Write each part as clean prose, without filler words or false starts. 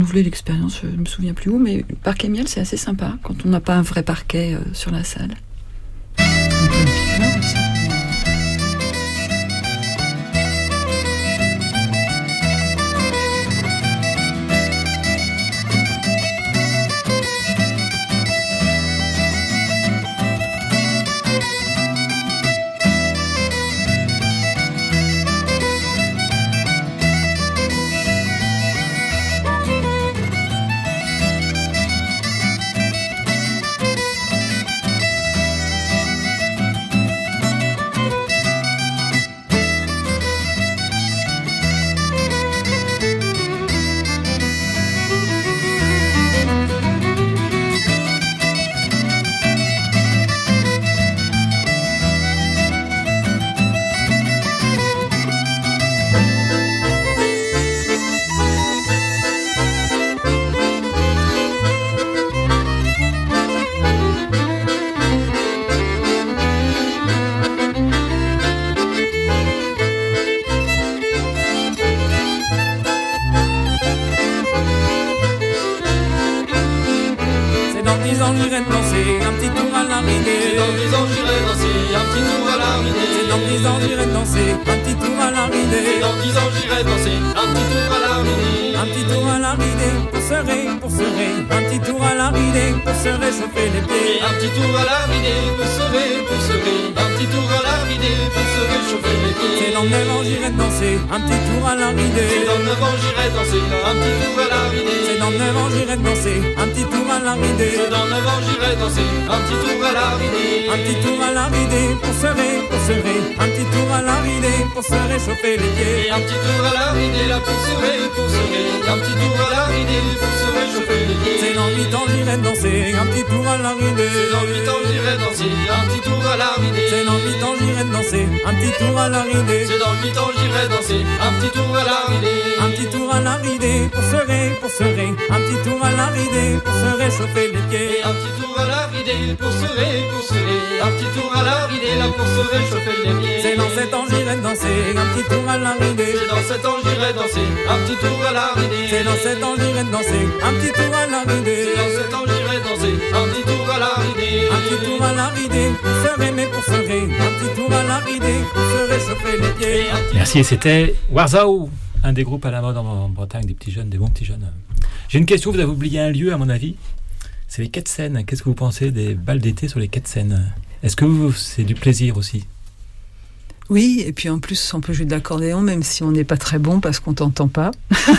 renouveler l'expérience, je ne me souviens plus où, mais le parquet miel, c'est assez sympa quand on n'a pas un vrai parquet sur la salle. Merci, c'était Warzao, un des groupes à la mode en Bretagne, des petits jeunes, des bons petits jeunes. J'ai une question, vous avez oublié un lieu à mon avis, c'est les quais de Seine. Qu'est-ce que vous pensez des balles d'été sur les quais de Seine? Est-ce que c'est du plaisir aussi? Oui, et puis en plus, on peut jouer de l'accordéon, même si on n'est pas très bon parce qu'on t'entend pas.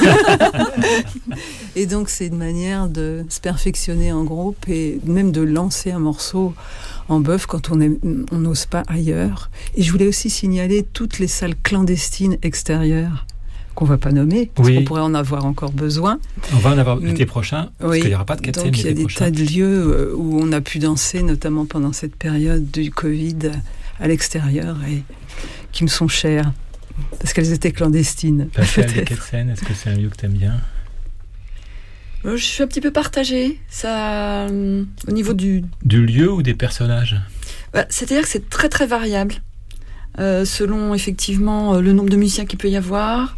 Et donc, c'est une manière de se perfectionner en groupe et même de lancer un morceau en bœuf quand on n'ose pas ailleurs. Et je voulais aussi signaler toutes les salles clandestines extérieures qu'on ne va pas nommer, parce qu'on pourrait en avoir encore besoin. On va en avoir l'été prochain, parce qu'il n'y aura pas de quai de Seine l'été prochain. Donc, il y a des tas de lieux où on a pu danser, notamment pendant cette période du Covid, à l'extérieur, et qui me sont chères, parce qu'elles étaient clandestines. Pascal, les quais de Seine, est-ce que c'est un lieu que tu aimes bien? Je suis un petit peu partagée. Ça, au niveau du lieu ou des personnages? C'est-à-dire que c'est très très variable, selon effectivement le nombre de musiciens qu'il peut y avoir.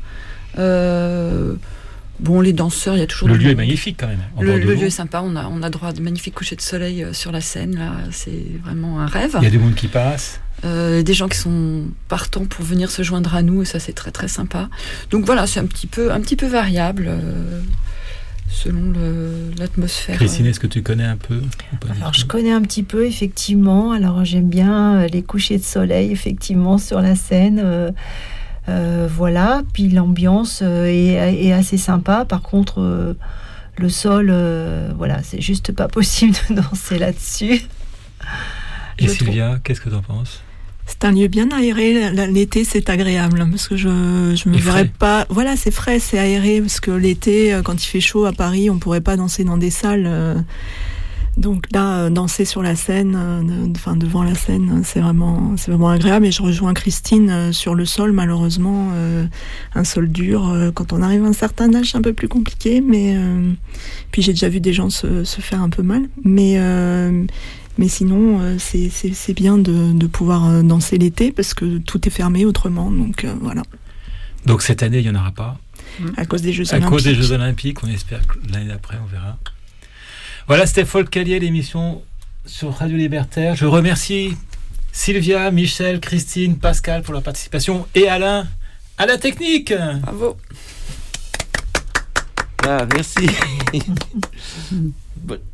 Les danseurs, il y a toujours... Le lieu est magnifique quand même. Le lieu est sympa, on a droit à de magnifiques couchers de soleil sur la Seine, là, c'est vraiment un rêve. Il y a des monde qui passent. Des gens qui sont partants pour venir se joindre à nous, et ça c'est très très sympa. Donc voilà, c'est un petit peu variable selon l'atmosphère. Christine, est-ce que tu connais un peu? Alors je connais un petit peu, effectivement. Alors j'aime bien les couchers de soleil, effectivement, sur la Seine. Voilà, puis l'ambiance est assez sympa. Par contre, le sol, c'est juste pas possible de danser là-dessus. Et Sylvia, qu'est-ce que tu en penses? C'est un lieu bien aéré. L'été, c'est agréable parce que je me verrais pas. Voilà, c'est frais, c'est aéré parce que l'été, quand il fait chaud à Paris, on pourrait pas danser dans des salles. Donc là, danser sur la scène, devant la scène, c'est vraiment agréable. Et je rejoins Christine sur le sol, malheureusement, un sol dur. Quand on arrive à un certain âge, c'est un peu plus compliqué. Mais puis j'ai déjà vu des gens se faire un peu mal. Mais sinon, c'est bien de pouvoir danser l'été parce que tout est fermé autrement. Donc voilà. Donc cette année, il n'y en aura pas? À cause des Jeux Olympiques. À cause des Jeux Olympiques, on espère que l'année d'après, on verra. Voilà, c'était Folkalier, l'émission sur Radio Libertaire. Je remercie Sylvia, Michel, Christine, Pascal pour leur participation et Alain à la technique. Bravo. Ah, merci. Bon.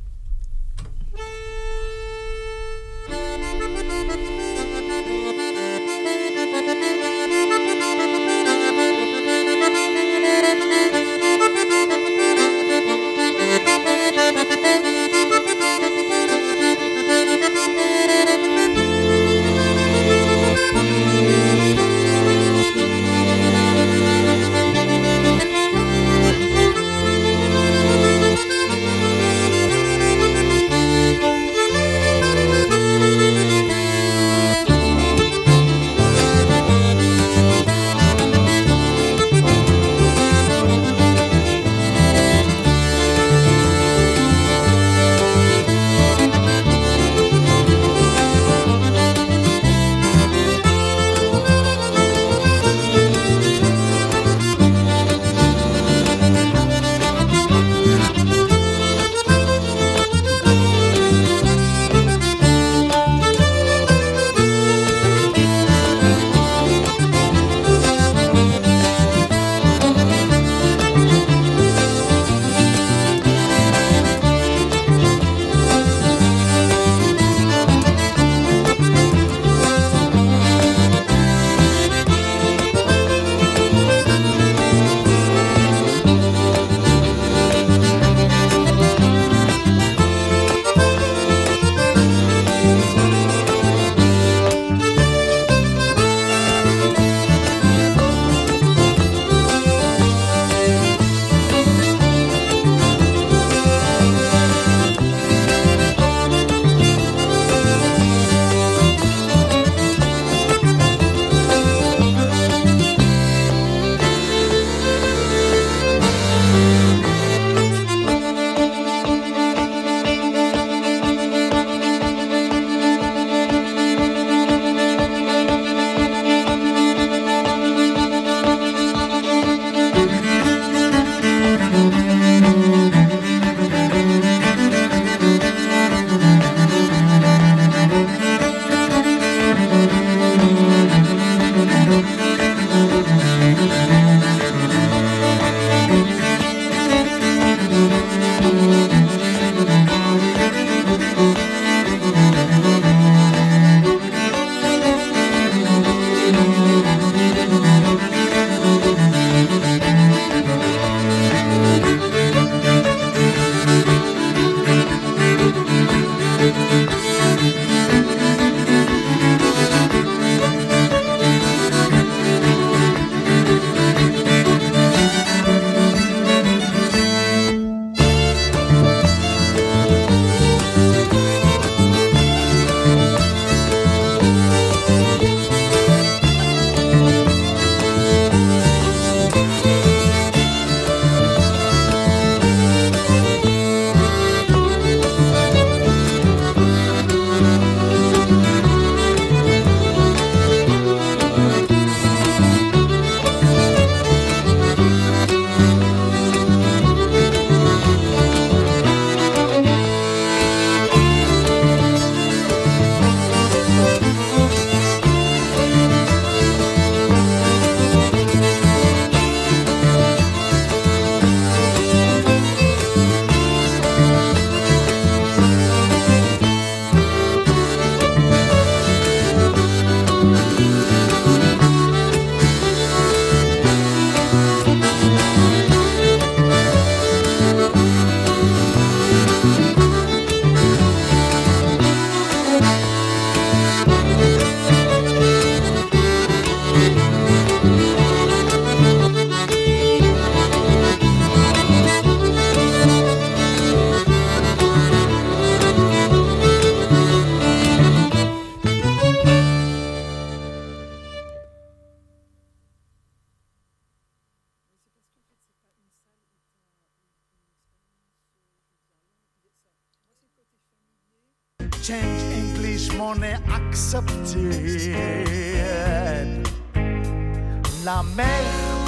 Change English money accepted. La mer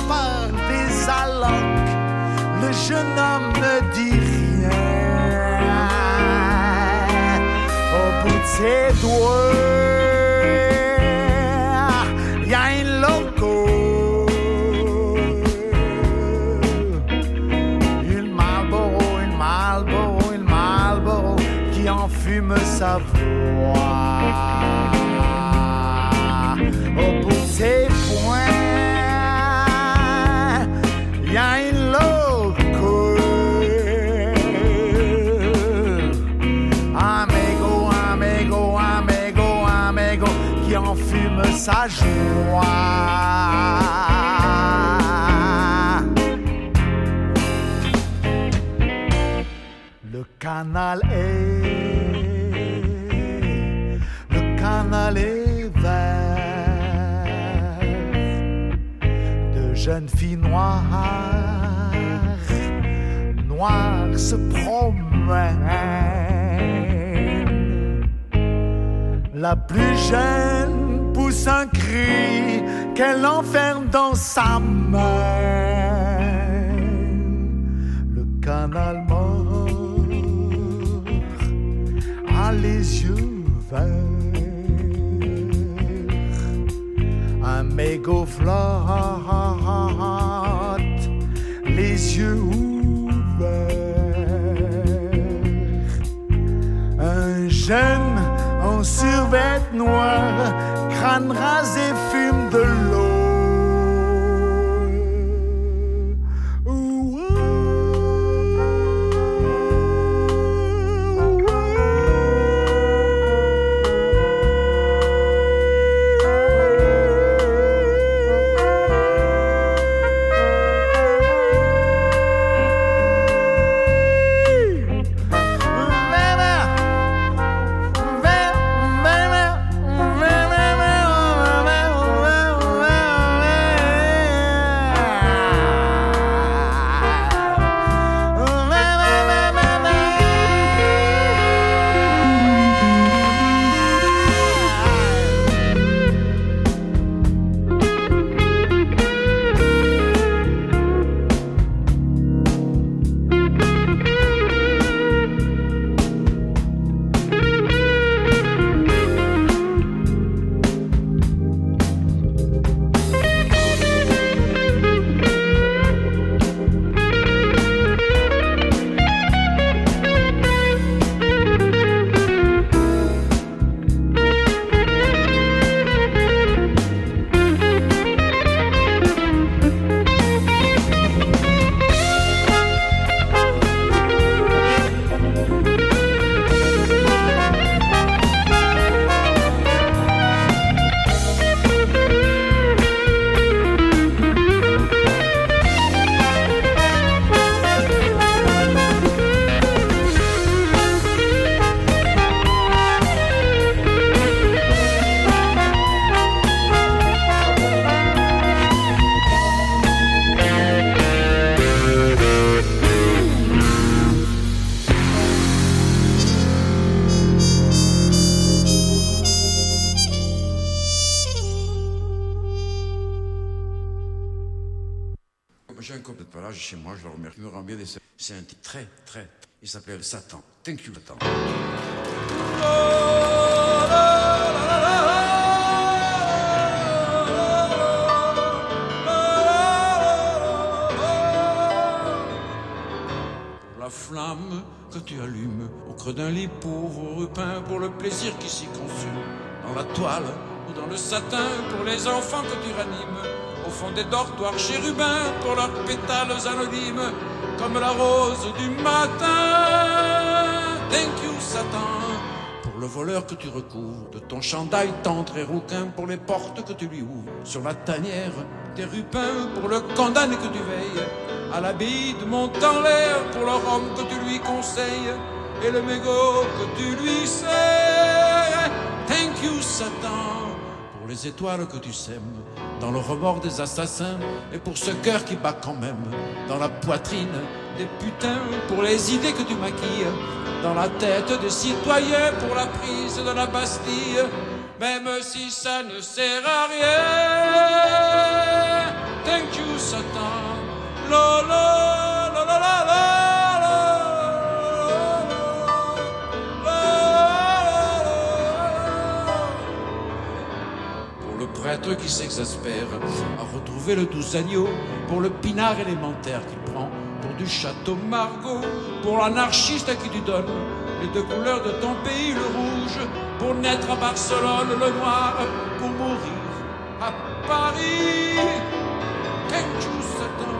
par des allocs, le jeune homme ne dit rien. Au bout de ses doigts, y a une loco, une Marlboro qui enfume sa voix. Au bout de ses poings, y a une loco, amigo qui enfume sa joie. Le canal est vert, de jeunes filles noires se promènent. La plus jeune pousse un cri qu'elle enferme dans sa main. Le canal mort a les yeux verts, un mégot flotte, les yeux ouverts. Un jeune en survêt noir, crâne rasé, fume de l'eau. J'ai un copain de palage chez moi, je le remercie, il me rend bien des... C'est un type très, il s'appelle Satan. Thank you, Satan. La flamme que tu allumes au creux d'un lit pauvre peint pour le plaisir qui s'y consume, dans la toile ou dans le satin pour les enfants que tu ranimes, au fond des dortoirs chérubins pour leurs pétales anonymes, comme la rose du matin. Thank you, Satan, pour le voleur que tu recouvres de ton chandail tendre et rouquin, pour les portes que tu lui ouvres sur la tanière des rupins, pour le condamné que tu veilles à l'abbaye de Montant-l'air, pour le rhum que tu lui conseilles et le mégot que tu lui sais. Thank you, Satan, pour les étoiles que tu sèmes dans le remords des assassins, et pour ce cœur qui bat quand même dans la poitrine des putains, pour les idées que tu maquilles dans la tête des citoyens, pour la prise de la Bastille, même si ça ne sert à rien. Thank you, Satan. La la la la la la. Prêtre qui s'exaspère à retrouver le doux agneau, pour le pinard élémentaire qu'il prend pour du château Margaux, pour l'anarchiste à qui tu donnes les deux couleurs de ton pays, le rouge, pour naître à Barcelone, le noir, pour mourir à Paris. Thank you, Satan.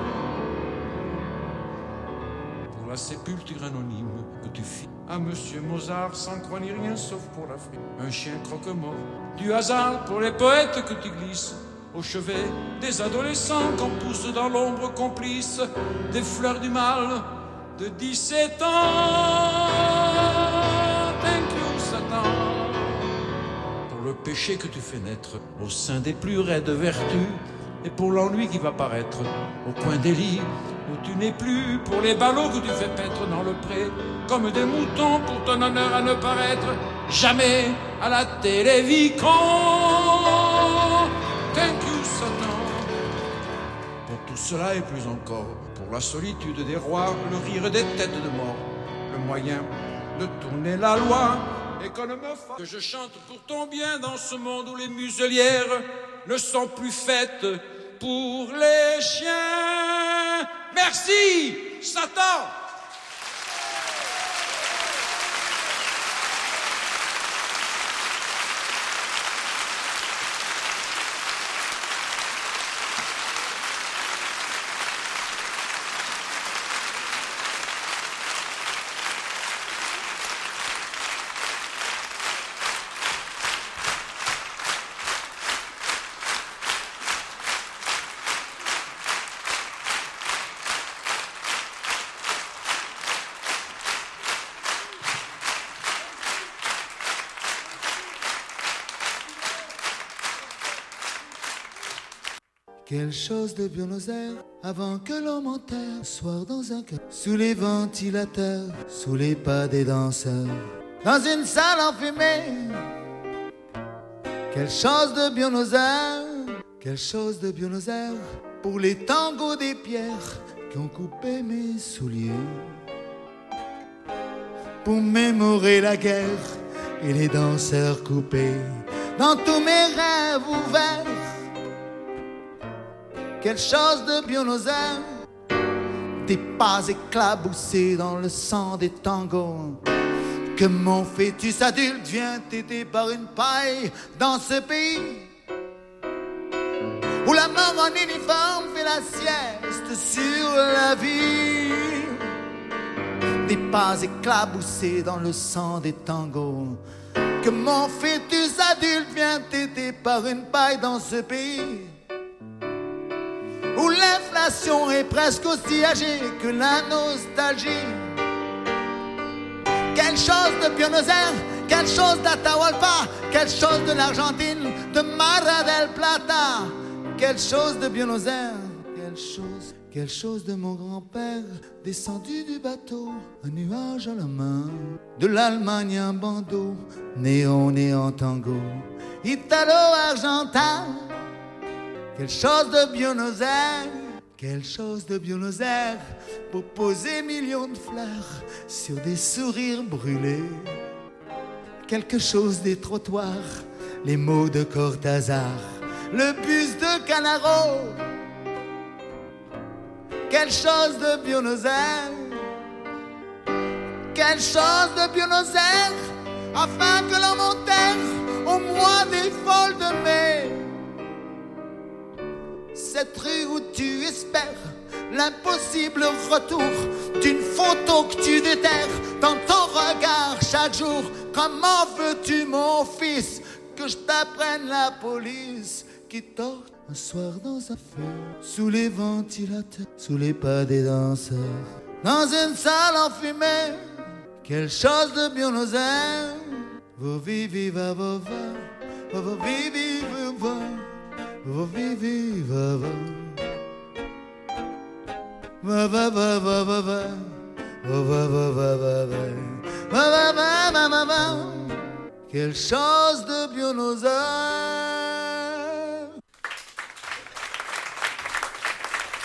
Pour la sépulture anonyme que tu fis à Monsieur Mozart, sans croix ni rien sauf pour l'Afrique. Un chien croque-mort du hasard pour les poètes que tu glisses au chevet des adolescents qu'on pousse dans l'ombre complice des fleurs du mal de 17 ans. Thank you, Satan. Pour le péché que tu fais naître au sein des plus raides vertus, et pour l'ennui qui va paraître au coin des lits où tu n'es plus, pour les ballots que tu fais paître dans le pré comme des moutons pour ton honneur à ne paraître jamais à la télévision. Thank you, Satan. Pour tout cela et plus encore, pour la solitude des rois, le rire des têtes de mort, le moyen de tourner la loi, et qu'on ne me fasse que je chante pour ton bien dans ce monde où les muselières ne sont plus faites pour les chiens. Merci, Satan. Quelle chose de Buenos Aires, avant que l'on m'enterre, soir dans un cœur, sous les ventilateurs, sous les pas des danseurs, dans une salle enfumée. Quelle chose de Buenos Aires, quelle chose de Buenos Aires, pour les tangos des pierres qui ont coupé mes souliers, pour mémorer la guerre et les danseurs coupés, dans tous mes rêves ouverts. Quelle chose de Buenos Aires, des pas éclaboussés dans le sang des tangos, que mon fœtus adulte vient téter par une paille dans ce pays où la mort en uniforme fait la sieste sur la vie. Des pas éclaboussés dans le sang des tangos, que mon fœtus adulte vient téter par une paille dans ce pays où l'inflation est presque aussi âgée que la nostalgie. Quelle chose de Buenos Aires, quelle chose d'Atahualpa, quelle chose de l'Argentine, de Mar del Plata. Quelle chose de Buenos Aires, quelle chose de mon grand-père, descendu du bateau, un nuage à la main, de l'Allemagne un bandeau, néon tango, italo-argentin. Quelle chose de Buenos Aires, quelle chose de Buenos Aires, pour poser millions de fleurs sur des sourires brûlés. Quelque chose des trottoirs, les mots de Cortázar, le bus de Canaro. Quelle chose de Buenos Aires, quelle chose de Buenos Aires, afin que l'on m'enterre au mois des folles de mai. Cette rue où tu espères l'impossible retour d'une photo que tu déterres dans ton regard chaque jour. Comment veux-tu, mon fils, que je t'apprenne la police qui torche un soir dans un feu, sous les ventilateurs, sous les pas des danseurs, dans une salle enfumée? Quelle chose de Buenos Aires, vous vivez, va, va, va, va, vivez, va, va. Va vivi va va va va va va va va va va va va va va va va. Quelle chose de Buenos Aires.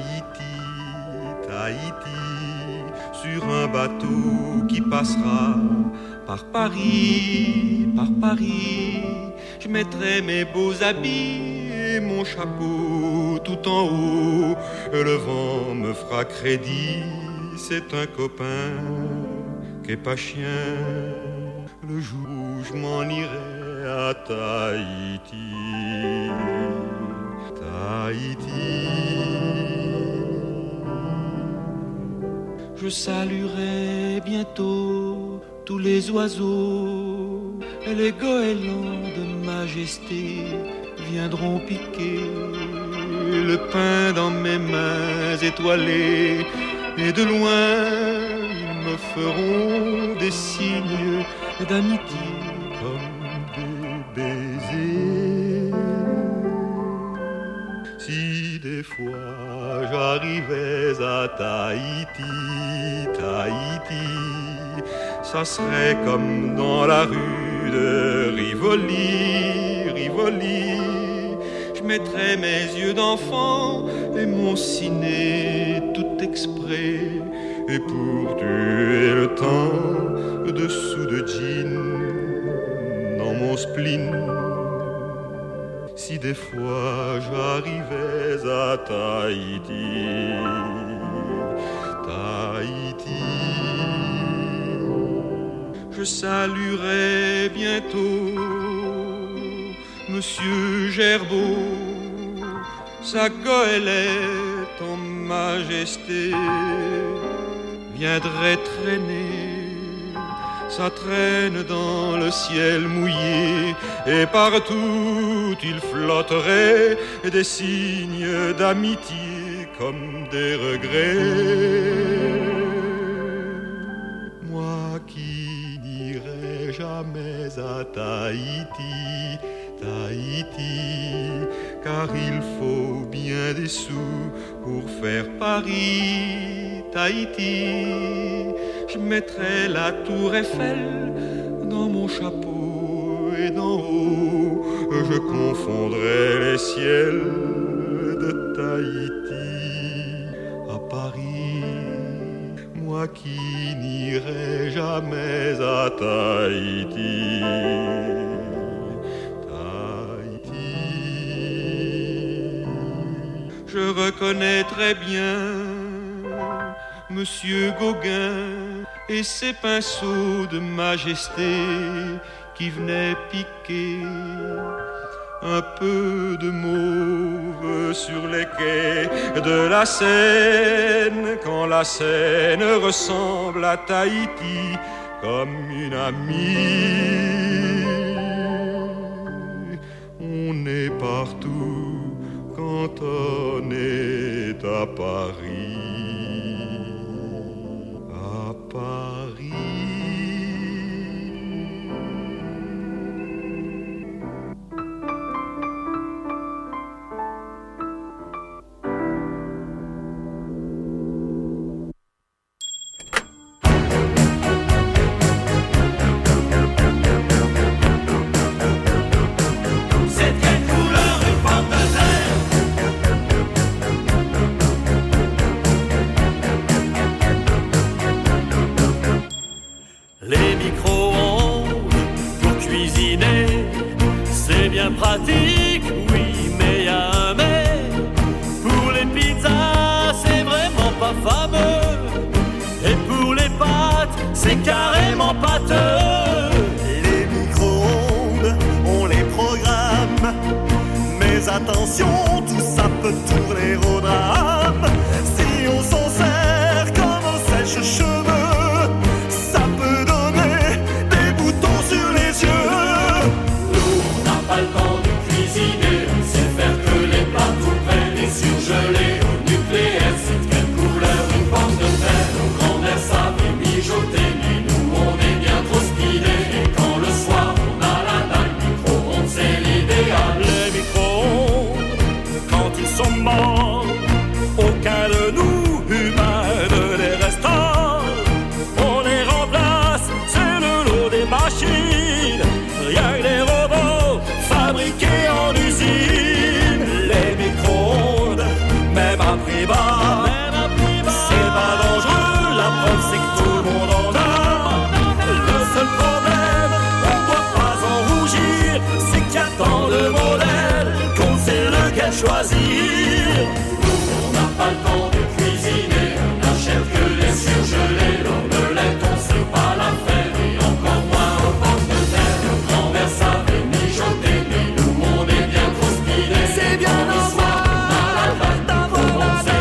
Tahiti, Tahiti, sur un bateau qui passera par Paris, par Paris. Je mettrai mes beaux habits et mon chapeau tout en haut. Le vent me fera crédit, c'est un copain qui est pas chien. Le jour où je m'en irai à Tahiti, Tahiti. Je saluerai bientôt tous les oiseaux et les goélands de majesté viendront piquer le pain dans mes mains étoilées, et de loin ils me feront des signes d'amitié comme des baisers. Si des fois j'arrivais à Tahiti, Tahiti, ça serait comme dans la rue de Rivoli, Rivoli. Je mettrais mes yeux d'enfant et mon ciné tout exprès, et pour tuer le temps, dessous de jean, dans mon spleen. Si des fois j'arrivais à Tahiti, Tahiti, je saluerai bientôt Monsieur Gerbeau, sa goélette en majesté viendrait traîner. Ça traîne dans le ciel mouillé, et partout il flotterait des signes d'amitié comme des regrets. Moi qui n'irai jamais à Tahiti, Tahiti, car il faut bien des sous pour faire Paris, Tahiti. Je mettrai la tour Eiffel dans mon chapeau, et d'en haut je confondrai les ciels de Tahiti à Paris. Moi qui n'irai jamais à Tahiti, Tahiti, je reconnais bien Monsieur Gauguin et ses pinceaux de majesté qui venaient piquer un peu de mauve sur les quais de la Seine, quand la Seine ressemble à Tahiti comme une amie. On est partout quand on est à Paris. Paris. Pratique, oui, mais y a un mais. Pour les pizzas, c'est vraiment pas fameux. Et pour les pâtes, c'est carrément pâteux. Les micro-ondes, on les programme. Mais attention, tout ça peut tourner au drame. Si on s'en sert comme un sèche-cheveux, ça peut donner des boutons sur les yeux. Pas le temps de cuisiner, on sait faire que les pâtes tout près, les surgelés au nucléaire. C'est de quelle couleur une pomme de terre? Nos grands-mères savaient mijoter, mais nous on est bien trop speedés. Et quand le soir on a la dalle, micro-ondes c'est l'idéal. Les micro-ondes, quand ils sont morts, loisir. On n'a pas le temps de cuisiner, on n'achète que les surgelés. L'omelette, on sait pas la faire, et encore moins aux pommes de terre. Nos grands-mères savaient mijoter, mais nous, on est bien trop speedés. C'est bien normal d'avoir la dalle.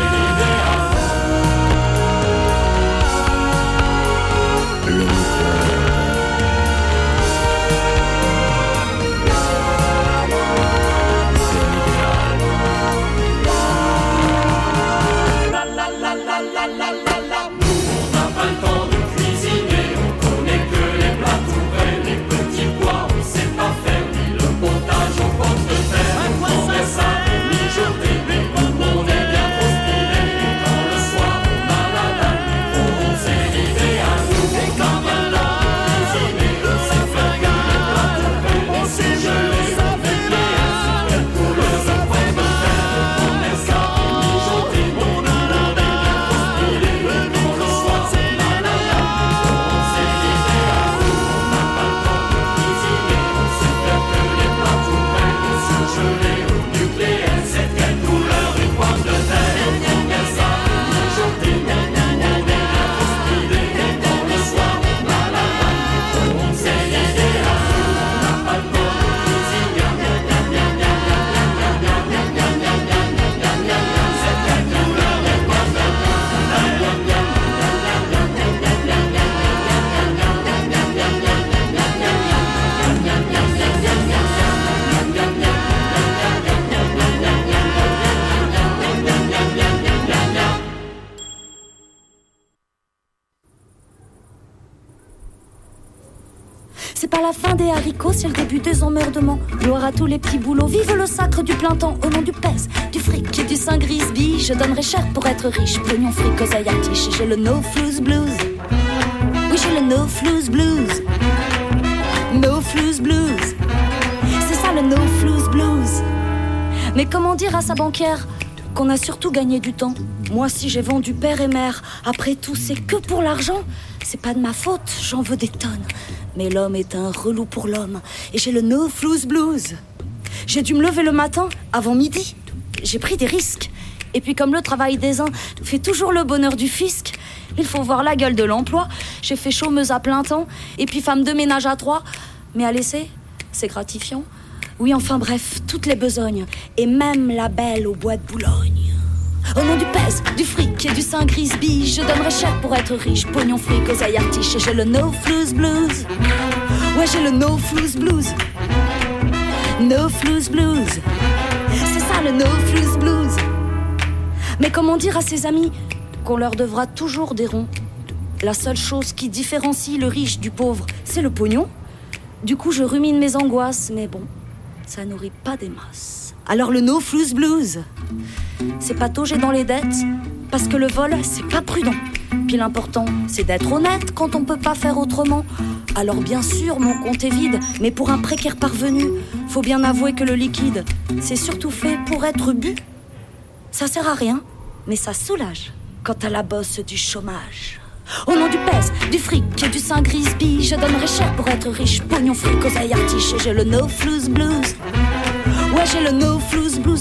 On n'a pas le temps de cuisiner, on connaît que les plats tout prêts. Les petits pois, on sait pas faire, ni le potage aux pommes de terre. On fait ça et mijoter, mais nous, on est bien trop speedés. Et quand le soir, on a la dalle, on sait l'idéal. Nous, on n'a pas le temps de cuisiner, on sait faire que les plats tout prêts. On sait geler, on fait plier, quelle couleur aux pommes de terre. On fait ça et mijoter, mais nous, on est bien trop speedés. Et quand le soir, on a la dalle, on sait l'idéal. Nous, on n'a pas le temps de cuisiner, on sait faire que les plats tout prêts. Les surgelés au nucléaire, c'est quelle couleur une pomme de terre. On fait ça et mijoter, mais nous, on est bien trop speedés. Et quand le soir, on a la dalle, on sait l'idéal. On n'a pas le temps de cuisiner, c'est quelle couleur une pomme de C'est pas la fin des haricots, c'est le début des emmerdements. Gloire à tous les petits boulots, vive le sacre du plein temps. Au nom du pèse, du fric et du saint grisby, je donnerais cher pour être riche. Pognon, fric, oseille, artiche, j'ai le no flues blues. Oui, j'ai le no flues blues. No flues blues. C'est ça le no flues blues. Mais comment dire à sa banquière qu'on a surtout gagné du temps? Moi, si j'ai vendu père et mère, après tout, c'est que pour l'argent. C'est pas de ma faute, j'en veux des tonnes. Mais l'homme est un relou pour l'homme. Et j'ai le no flues blues. J'ai dû me lever le matin, avant midi. J'ai pris des risques. Et puis comme le travail des uns fait toujours le bonheur du fisc, il faut voir la gueule de l'emploi. J'ai fait chômeuse à plein temps, et puis femme de ménage à 3. Mais à laisser, c'est gratifiant. Oui, enfin bref, toutes les besognes. Et même la belle au bois de Boulogne. Au nom du pèse, du fric et du saint grisby, je donnerais cher pour être riche. Pognon, fric, oseille, artiche, et j'ai le no flues blues. Ouais, j'ai le no flues blues. No flues blues. C'est ça le no flues blues. Mais comment dire à ses amis qu'on leur devra toujours des ronds? La seule chose qui différencie le riche du pauvre, c'est le pognon. Du coup, je rumine mes angoisses, mais bon, ça nourrit pas des masses. Alors le no flues blues, c'est patauger dans les dettes, parce que le vol, c'est pas prudent. Puis l'important, c'est d'être honnête quand on peut pas faire autrement. Alors bien sûr, mon compte est vide, mais pour un précaire parvenu, faut bien avouer que le liquide, c'est surtout fait pour être bu. Ça sert à rien, mais ça soulage quant à la bosse du chômage. Au nom du pèse, du fric et du saint grisby, je donnerais cher pour être riche. Pognon, fric, oseille, artiche, et j'ai le no flues blues. Ouais, j'ai le no flues blues.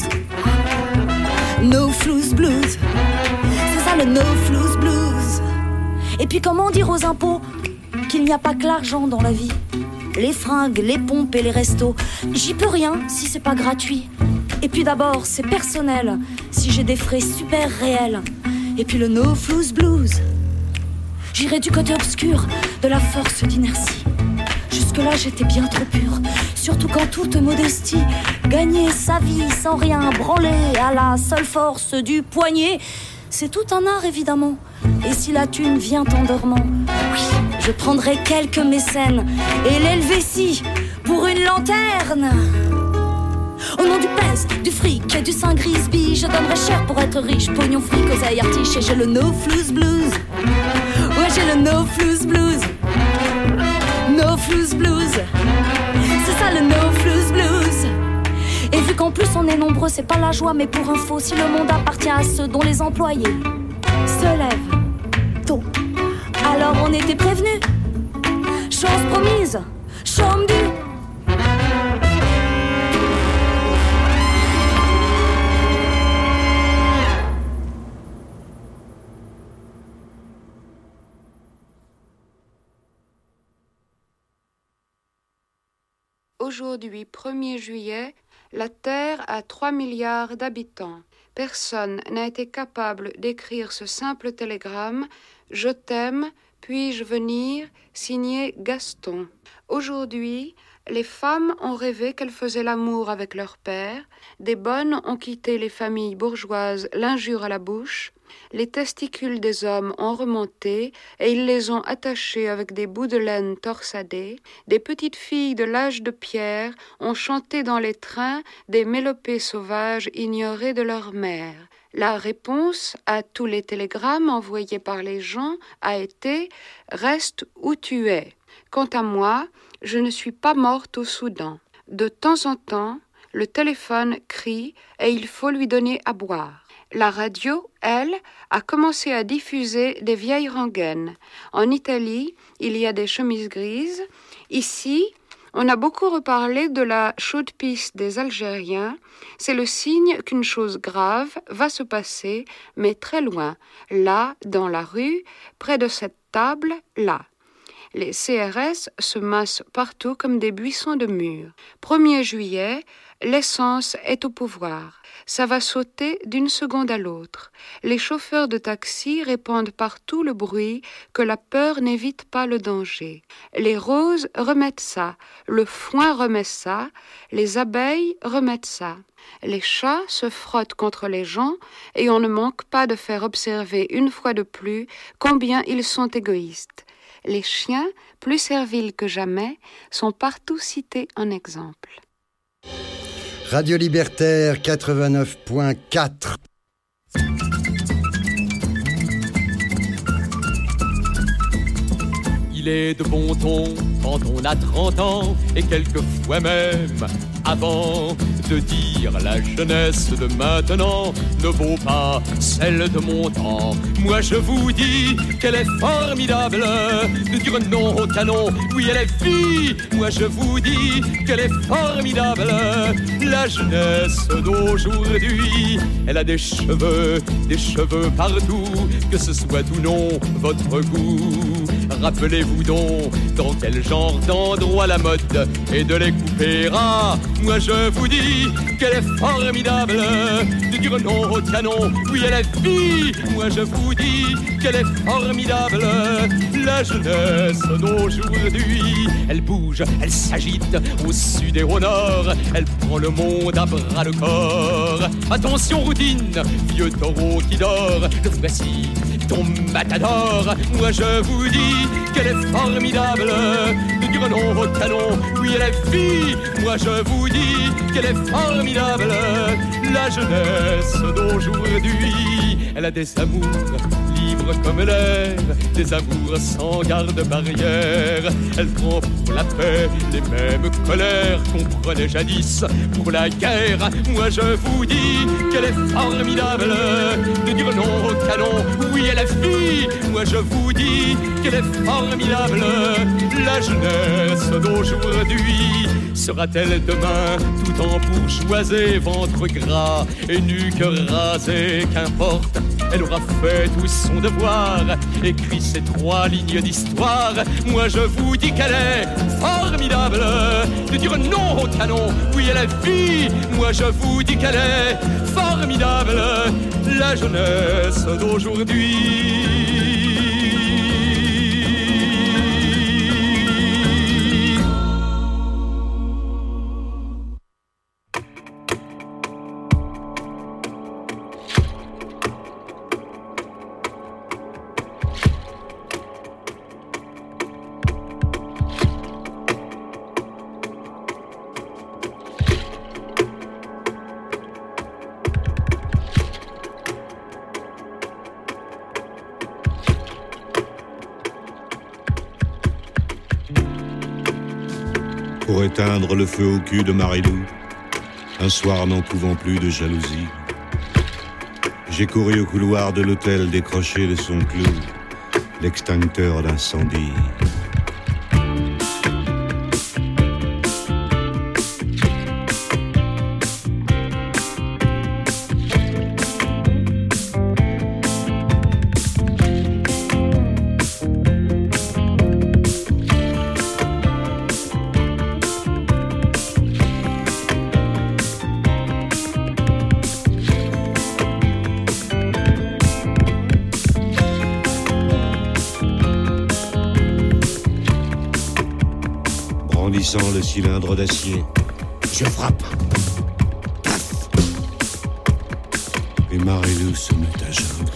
No flues blues. C'est ça le no flues blues. Et puis comment dire aux impôts qu'il n'y a pas que l'argent dans la vie? Les fringues, les pompes et les restos, j'y peux rien si c'est pas gratuit. Et puis d'abord, c'est personnel si j'ai des frais super réels. Et puis le no flues blues, j'irai du côté obscur de la force d'inertie. Jusque-là, j'étais bien trop pure, surtout qu'en toute modestie, gagner sa vie sans rien branler à la seule force du poignet, c'est tout un art évidemment. Et si la thune vient en dormant, oui, je prendrai quelques mécènes et l'Helvétie pour une lanterne. Au nom du pèse, du fric et du saint grisby, je donnerais cher pour être riche. Pognon, fric, oseille, artiche, et j'ai le no flues blues. Ouais, j'ai le no flues blues. No flues blues. C'est ça le no flues blues. Et vu qu'en plus on est nombreux, c'est pas la joie, mais pour info, si le monde appartient à ceux dont les employés se lèvent tôt, alors on était prévenus. Chose promise, chôme due. Aujourd'hui, 1er juillet, la Terre a 3 milliards d'habitants. Personne n'a été capable d'écrire ce simple télégramme « Je t'aime, puis-je venir ?» signé Gaston. Aujourd'hui, les femmes ont rêvé qu'elles faisaient l'amour avec leur père, des bonnes ont quitté les familles bourgeoises l'injure à la bouche, les testicules des hommes ont remonté et ils les ont attachés avec des bouts de laine torsadés, des petites filles de l'âge de pierre ont chanté dans les trains des mélopées sauvages ignorées de leur mère. La réponse à tous les télégrammes envoyés par les gens a été « Reste où tu es ». Quant à moi, je ne suis pas morte au Soudan. De temps en temps, le téléphone crie et il faut lui donner à boire. La radio, elle, a commencé à diffuser des vieilles rengaines. En Italie, il y a des chemises grises. Ici, on a beaucoup reparlé de la chaude pisse des Algériens. C'est le signe qu'une chose grave va se passer, mais très loin. Là, dans la rue, près de cette table, là. Les CRS se massent partout comme des buissons de mûres. 1er juillet, l'essence est au pouvoir. Ça va sauter d'une seconde à l'autre. Les chauffeurs de taxi répandent partout le bruit que la peur n'évite pas le danger. Les roses remettent ça, le foin remet ça, les abeilles remettent ça. Les chats se frottent contre les gens et on ne manque pas de faire observer une fois de plus combien ils sont égoïstes. Les chiens, plus serviles que jamais, sont partout cités en exemple. Radio Libertaire 89.4. Il est de bon ton quand on a 30 ans et quelquefois même avant de dire la jeunesse de maintenant ne vaut pas celle de mon temps. Moi je vous dis qu'elle est formidable, de dire non au canon, oui elle est fille. Moi je vous dis qu'elle est formidable, la jeunesse d'aujourd'hui. Elle a des cheveux partout, que ce soit ou non votre goût. Rappelez-vous donc dans quel genre d'endroit la mode est de les couper ras. Moi je vous dis qu'elle est formidable, de dire non au canon, oui elle est fille. Moi je vous dis qu'elle est formidable, la jeunesse d'aujourd'hui. Elle bouge, elle s'agite au sud et au nord, elle prend le monde à bras le corps. Attention routine, vieux taureau qui dort, le voici ton matador. Moi je vous dis qu'elle est formidable, de dire non au canon, oui elle est fille. Moi je vous dis qu'elle est formidable, la jeunesse d'aujourd'hui. Elle a des amours libres comme l'air, des amours sans garde-barrière. Elle prend pour la paix les mêmes colères qu'on prenait jadis pour la guerre. Moi je vous dis qu'elle est formidable, de dire non au canon, oui elle est fille. Moi je vous dis qu'elle est formidable, la jeunesse d'aujourd'hui. Sera-t-elle demain tout en bourgeoisie, ventre gras et nuque rasée? Qu'importe, elle aura fait tout son devoir, écrit ces 3 lignes d'histoire. Moi je vous dis qu'elle est formidable, de dire non au canon, oui elle est fille. Moi je vous dis qu'elle est formidable, la jeunesse d'aujourd'hui. Pour éteindre le feu au cul de Marilou, un soir n'en pouvant plus de jalousie, j'ai couru au couloir de l'hôtel décrocher de son clou l'extincteur d'incendie. remplissant le cylindre d'acier. Je frappe. Paf. Et Marie-Lou se met à geindre.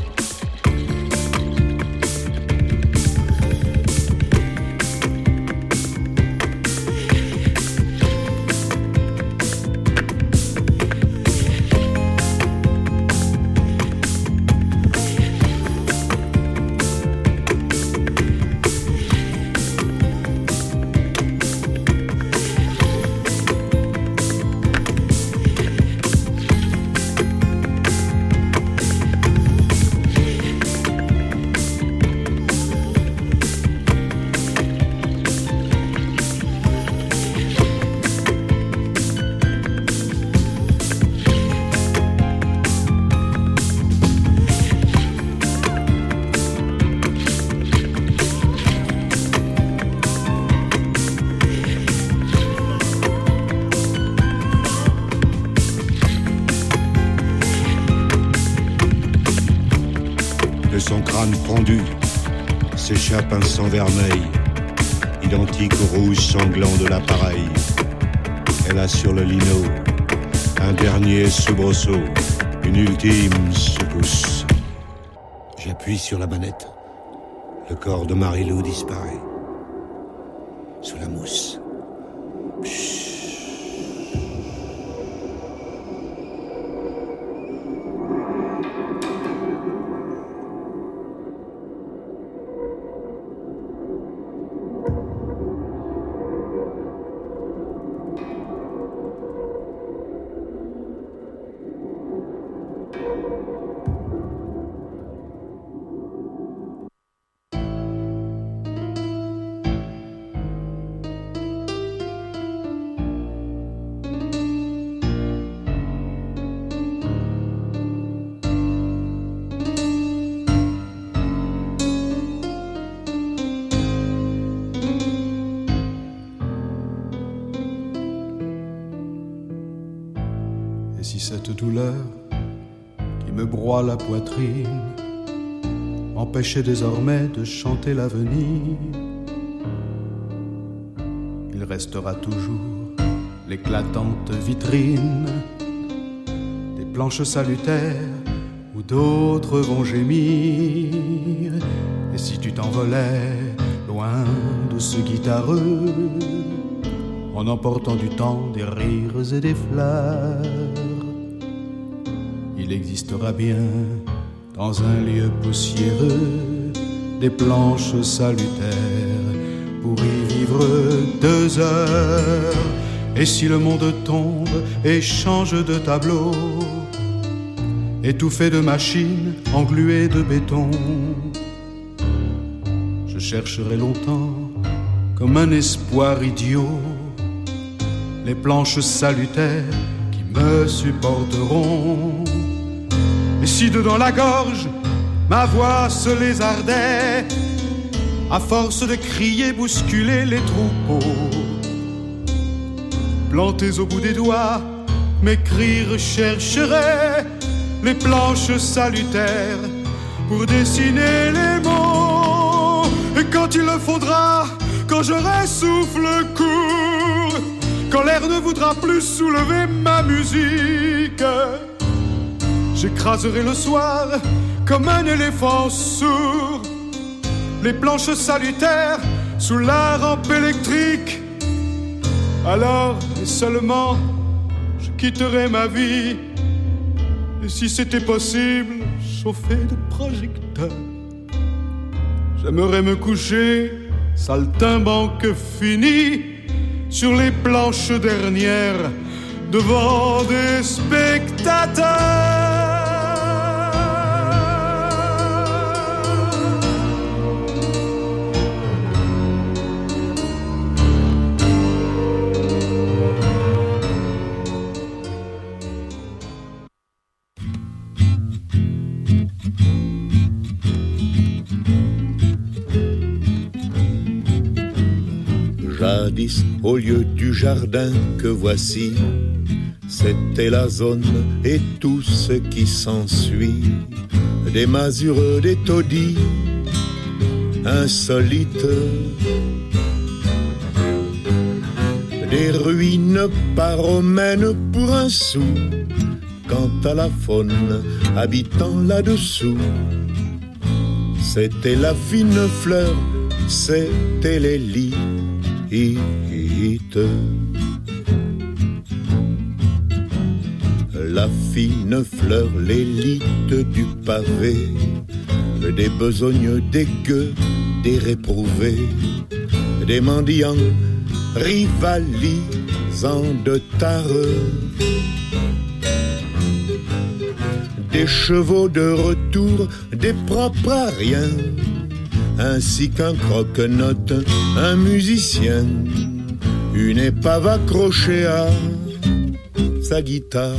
Fendu, s'échappe un sang vermeil, identique au rouge sanglant de l'appareil. Elle a sur le lino un dernier soubresaut, une ultime secousse. J'appuie sur la manette. Le corps de Marie-Lou disparaît. Sous la mousse. Cette douleur qui me broie la poitrine m'empêchait désormais de chanter l'avenir. Il restera toujours l'éclatante vitrine des planches salutaires où d'autres vont gémir. Et si tu t'envolais loin de ce guitareux en emportant du temps des rires et des fleurs, il existera bien dans un lieu poussiéreux des planches salutaires pour y vivre 2 heures. Et si le monde tombe et change de tableau, étouffé de machines, englué de béton, je chercherai longtemps comme un espoir idiot les planches salutaires qui me supporteront. Et si dedans la gorge, ma voix se lézardait, à force de crier, bousculer les troupeaux, plantés au bout des doigts, mes cris rechercheraient les planches salutaires pour dessiner les mots. Et quand il le faudra, quand j'aurai souffle court, quand l'air ne voudra plus soulever ma musique, j'écraserai le soir comme un éléphant sourd les planches salutaires sous la rampe électrique. Alors et seulement je quitterai ma vie. Et si c'était possible, chauffé de projecteurs, j'aimerais me coucher, saltimbanque finie, sur les planches dernières devant des spectateurs. Jadis, au lieu du jardin que voici, c'était la zone et tout ce qui s'ensuit, des masureux, des taudis, insolites. des ruines pas romaines pour un sou. Quant à la faune habitant là-dessous, c'était la fine fleur, c'était l'élite. La fine fleur, l'élite du pavé, des besognes, des gueux, des réprouvés, des mendiants rivalisant de tareux, des chevaux de retour, des propres à rien, ainsi qu'un croque-note, un musicien, une épave accrochée à sa guitare.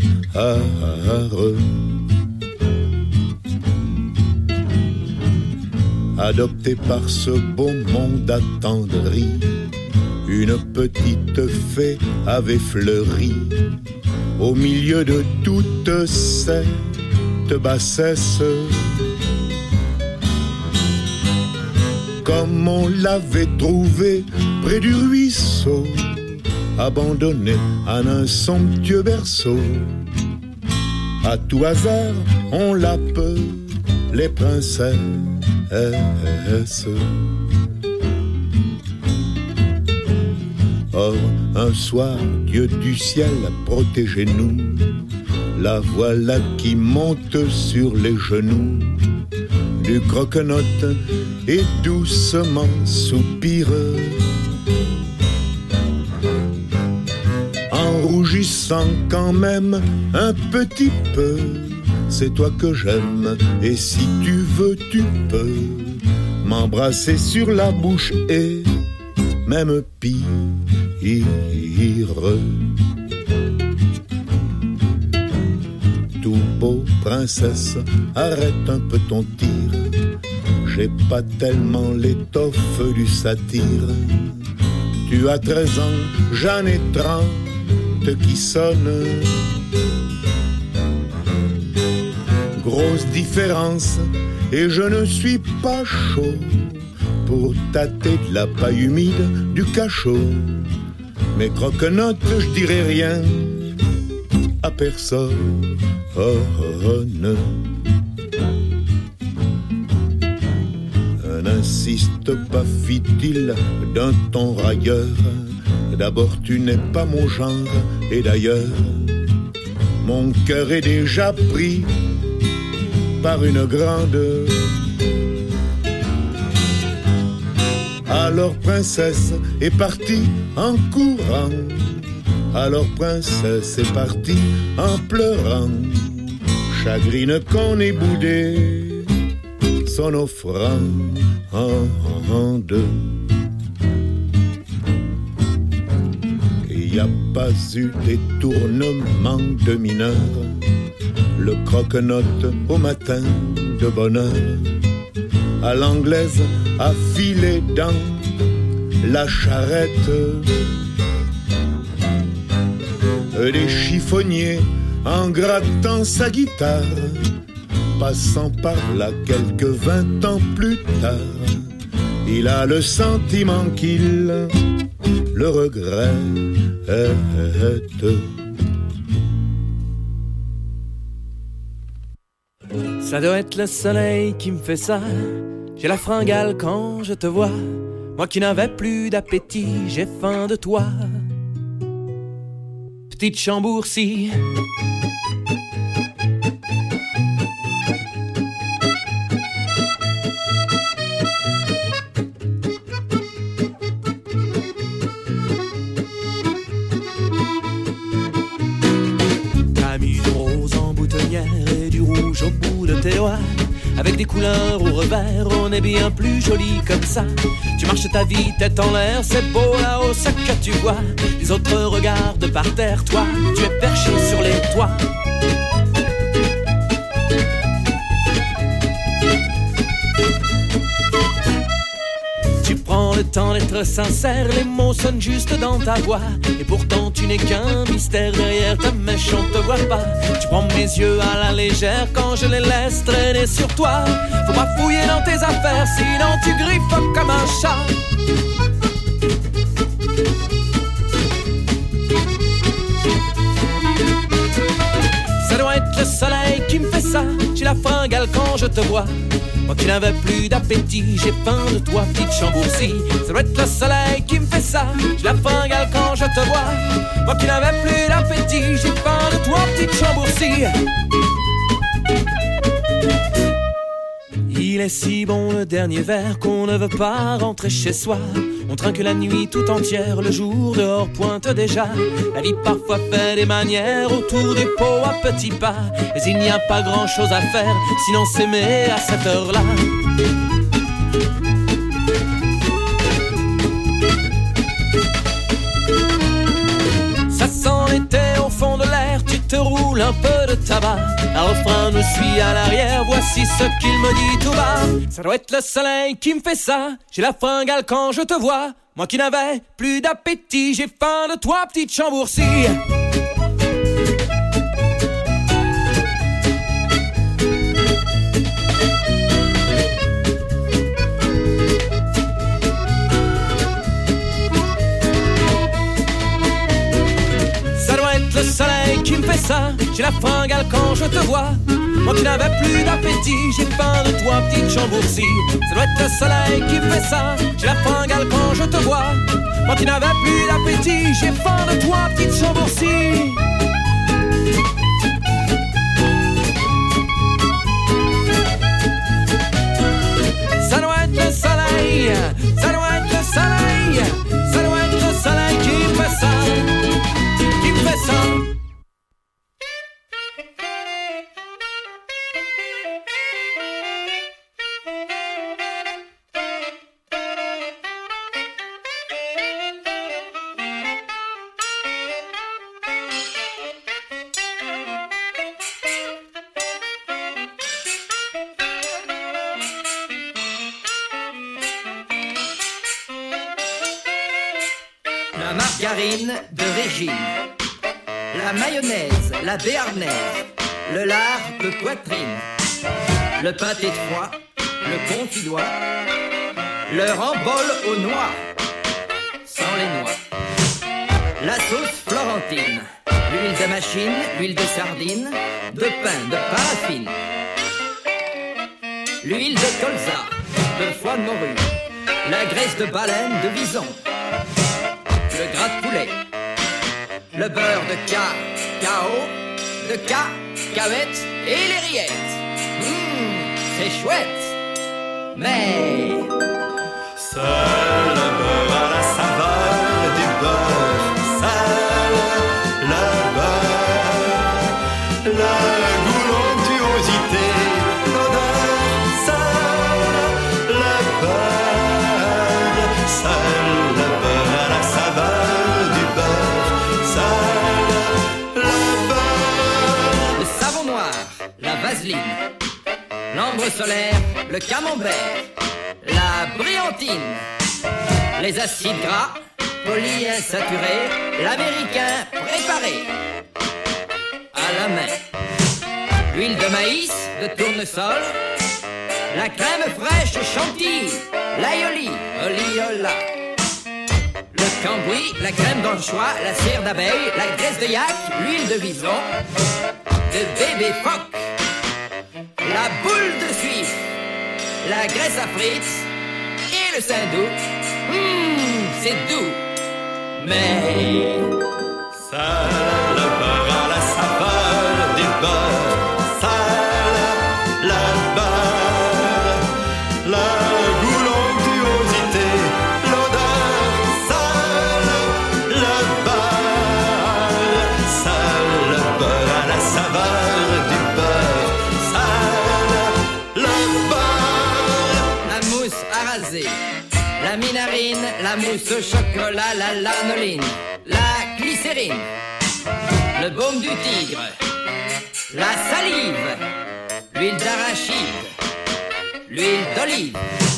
Adopté par ce beau monde attendri, une petite fée avait fleuri au milieu de toute cette bassesse. Comme on l'avait trouvé près du ruisseau, abandonné en un somptueux berceau. À tout hasard, on l'appelait princesse. Or, un soir, Dieu du ciel, protégez-nous. La voilà qui monte sur les genoux du croque-note et doucement soupire. En rougissant quand même un petit peu, c'est toi que j'aime, et si tu veux, tu peux m'embrasser sur la bouche et même pire. Tout beau, princesse, arrête un peu ton tir. J'ai pas tellement l'étoffe du satyre. Tu as 13 ans, j'en ai 30 qui sonnent. Grosse différence, et je ne suis pas chaud pour tâter de la paille humide du cachot. Mes croque-notes, je dirai rien à personne. N'insiste pas, fit-il d'un ton railleur. D'abord, tu n'es pas mon genre, et d'ailleurs, mon cœur est déjà pris par une grande. Alors princesse est partie en courant. Alors princesse est partie en pleurant. Chagrine qu'on ait boudé son offrande. Il n'y a pas eu détournement de mineur. Le croque-note au matin de bonne heure, à l'anglaise a filé dans la charrette. Des chiffonniers en grattant sa guitare, passant par là quelques 20 ans plus tard, il a le sentiment qu'il le regrette. Ça doit être le soleil qui me fait ça. J'ai la fringale quand je te vois. Moi qui n'avais plus d'appétit, j'ai faim de toi. Petite chambourcie. T'as mis du rose en boutonnière et du rouge au bout de tes doigts. Avec des couleurs au revers, on est bien plus joli comme ça. Tu marches ta vie tête en l'air, c'est beau là-haut, ce que tu vois. Les autres regardent par terre, toi, tu es perché sur les toits. Tu prends le temps d'être sincère, les mots sonnent juste dans ta voix. Et pourtant tu n'es qu'un mystère, derrière ta mèche on te voit pas. Tu prends mes yeux à la légère quand je les laisse traîner sur toi. Faut pas fouiller dans tes affaires, sinon tu griffes comme un chat. le soleil qui me fait ça. J'ai la fringale quand je te vois. Moi qui n'avais plus d'appétit, j'ai faim de toi, petite chambourcie. Ça doit être le soleil qui me fait ça. J'ai la fringale quand je te vois. Moi qui n'avais plus d'appétit, j'ai faim de toi, petite chambourcie. Il est si bon le dernier verre qu'on ne veut pas rentrer chez soi. On trinque la nuit tout entière, le jour dehors pointe déjà. La vie parfois fait des manières autour du pot à petits pas. Mais il n'y a pas grand chose à faire, sinon s'aimer à cette heure-là. Ça sent l'été au fond de l'air, tu te roules un peu de tabac. Un refrain nous suit à l'arrière, voici ce qu'il me dit tout bas. Ça doit être le soleil qui me fait ça, j'ai la fringale quand je te vois. Moi qui n'avais plus d'appétit, j'ai faim de toi, petite chambourcie. Le soleil qui me fait ça, j'ai la fringale quand je te vois. Moi qui n'avais plus d'appétit, j'ai faim de toi, petite chambourcie. Ça doit être le soleil qui me fait ça, j'ai la fringale quand je te vois. Moi qui n'avais plus d'appétit, j'ai faim de toi, petite chambourcie. Ça doit être le soleil, ça doit être le soleil, ça doit être le soleil qui me fait ça. La margarine de régime, la mayonnaise, la béarnaise, le lard de poitrine, le pâté de foie, le confidois, le rambol aux noix, sans les noix, la sauce florentine, l'huile de machine, l'huile de sardine, de pain, de paraffine, l'huile de colza, de foie de morue, la graisse de baleine, de vison, le gras de poulet, le beurre de cacao, de cacahuètes et les rillettes. C'est chouette, mais seul le beurre à la saveur du beurre, seul le beurre, le goût, l'onctuosité, l'odeur, seul le beurre, seul le beurre à la saveur du beurre, seul le beurre. Le savon noir, la vaseline, l'ambre solaire, le camembert, la brillantine, les acides gras, polyinsaturés, l'américain préparé à la main, l'huile de maïs, de tournesol, la crème fraîche chantilly, l'aïoli, oliola, le cambouis, la crème d'anchois, la cire d'abeille, la graisse de yak, l'huile de vison, de bébé phoque, la boule de suif, la graisse à frites et le saindoux. C'est doux, mais seul le beurre à la saveur du beurre, seul le beurre, le goût, l'onctuosité, l'odeur, seul le beurre, seul le beurre à la saveur du beurre, seul le beurre. la mousse à raser, la minarine, la mousse au chocolat, la lanoline, la glycérine, le baume du tigre, la salive, l'huile d'arachide, l'huile d'olive,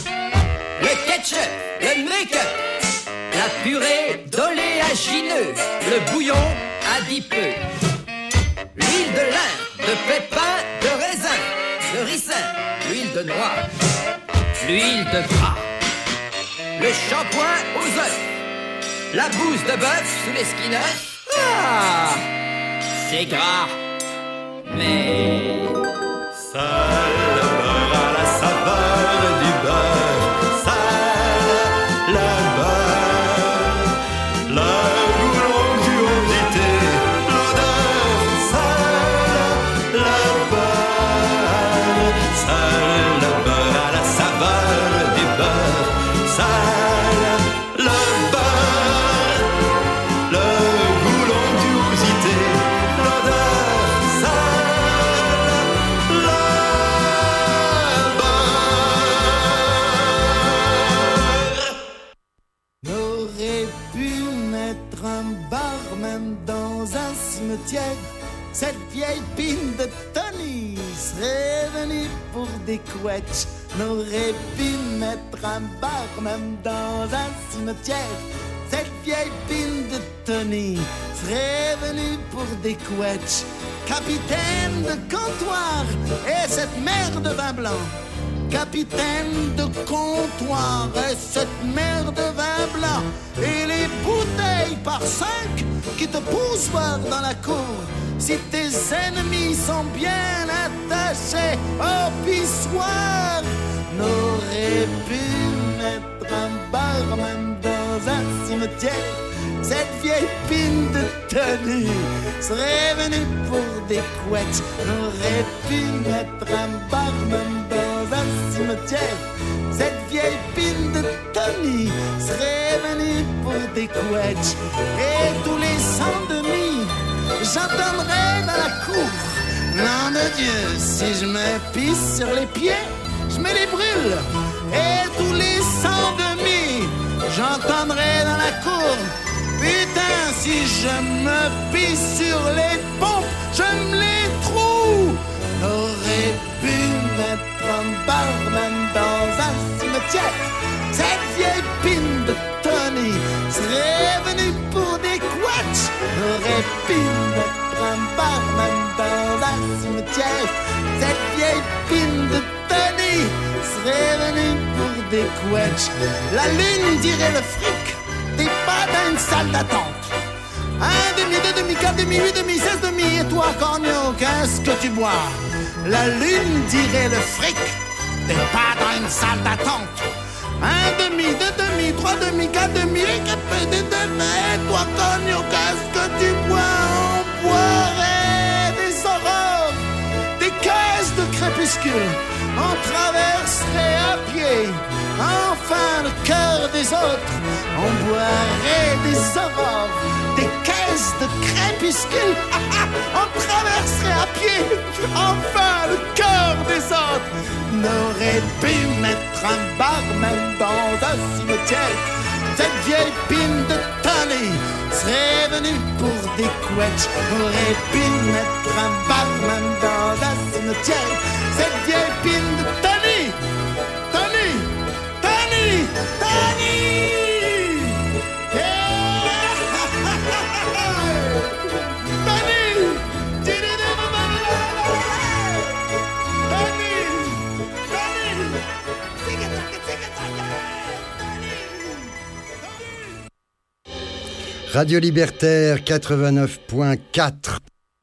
le ketchup, le make-up, la purée d'oléagineux, le bouillon adipeux, l'huile de lin, de pépin, de raisin, de ricin, l'huile de noix, l'huile de gras, le shampoing aux œufs, la bouse de bœuf sous les skinners. Ah, c'est gras, mais Sale le beurre à la saveur du beurre, sale le beurre, le goût, l'onctuosité, l'odeur, sale le beurre, sale le beurre à la saveur du beurre, sale le beurre, le goût, l'onctuosité, l'odeur, sale le beurre. N'aurait pu mettre un barman dans un cimetière. Cette vieille pine de Tony serait venue pour des couettes. N'aurait pu mettre un barman dans un cimetière. Cette vieille pine de Tony serait venue pour des couettes. Capitaine de comptoir et cette mer de vin blanc. Capitaine de comptoir et cette mer de vin blanc. Et les bouteilles par 5 qui te poussent voir dans la cour. Si tes ennemis sont bien attachés au pissoir, n'aurait pu mettre un barman dans un cimetière. Cette vieille pine de Tony serait venue pour des couettes. N'aurait pu mettre un barman dans un cimetière. Cette vieille pine de Tony serait venue pour des couettes. Et tous les 100 j'entendrai dans la cour. Nom de Dieu, si je me pisse sur les pieds, je me les brûle. Et tous les 100 j'entendrai dans la cour. Putain, si je me pisse sur les pompes, je me les trouve. Aurait pu mettre un barman dans un cimetière. Cette vieille pine de Tony serait venue pour des couettes. Aurait pu mettre un barman dans un cimetière. Cette vieille pine de Tony serait venue pour des couettes. La lune dirait le fric, t'es pas dans une salle d'attente. 1 demi, 2 demi, 4 demi, 8 demi, 16 demi. Et toi, Cornio, qu'est-ce que tu bois? La lune dirait le fric, t'es pas dans une salle d'attente. 1 demi, 2 demi, 3 demi, 4 demi, et toi, Cornio, qu'est-ce que tu bois? On boirait des aurores, des caisses de crépuscule. On traverserait à pied, enfin le cœur des autres. On boirait des aurores, des caisses de crépuscule. On traverserait à pied, enfin le cœur des autres. N'aurait pu mettre un barman dans un cimetière. Cette vieille pine de Tony serait venue pour des couettes. Aurait pu mettre un barman dans un cimetière. Cette vieille pine de Tony, Tony, Tony, Tony. Radio Libertaire 89.4.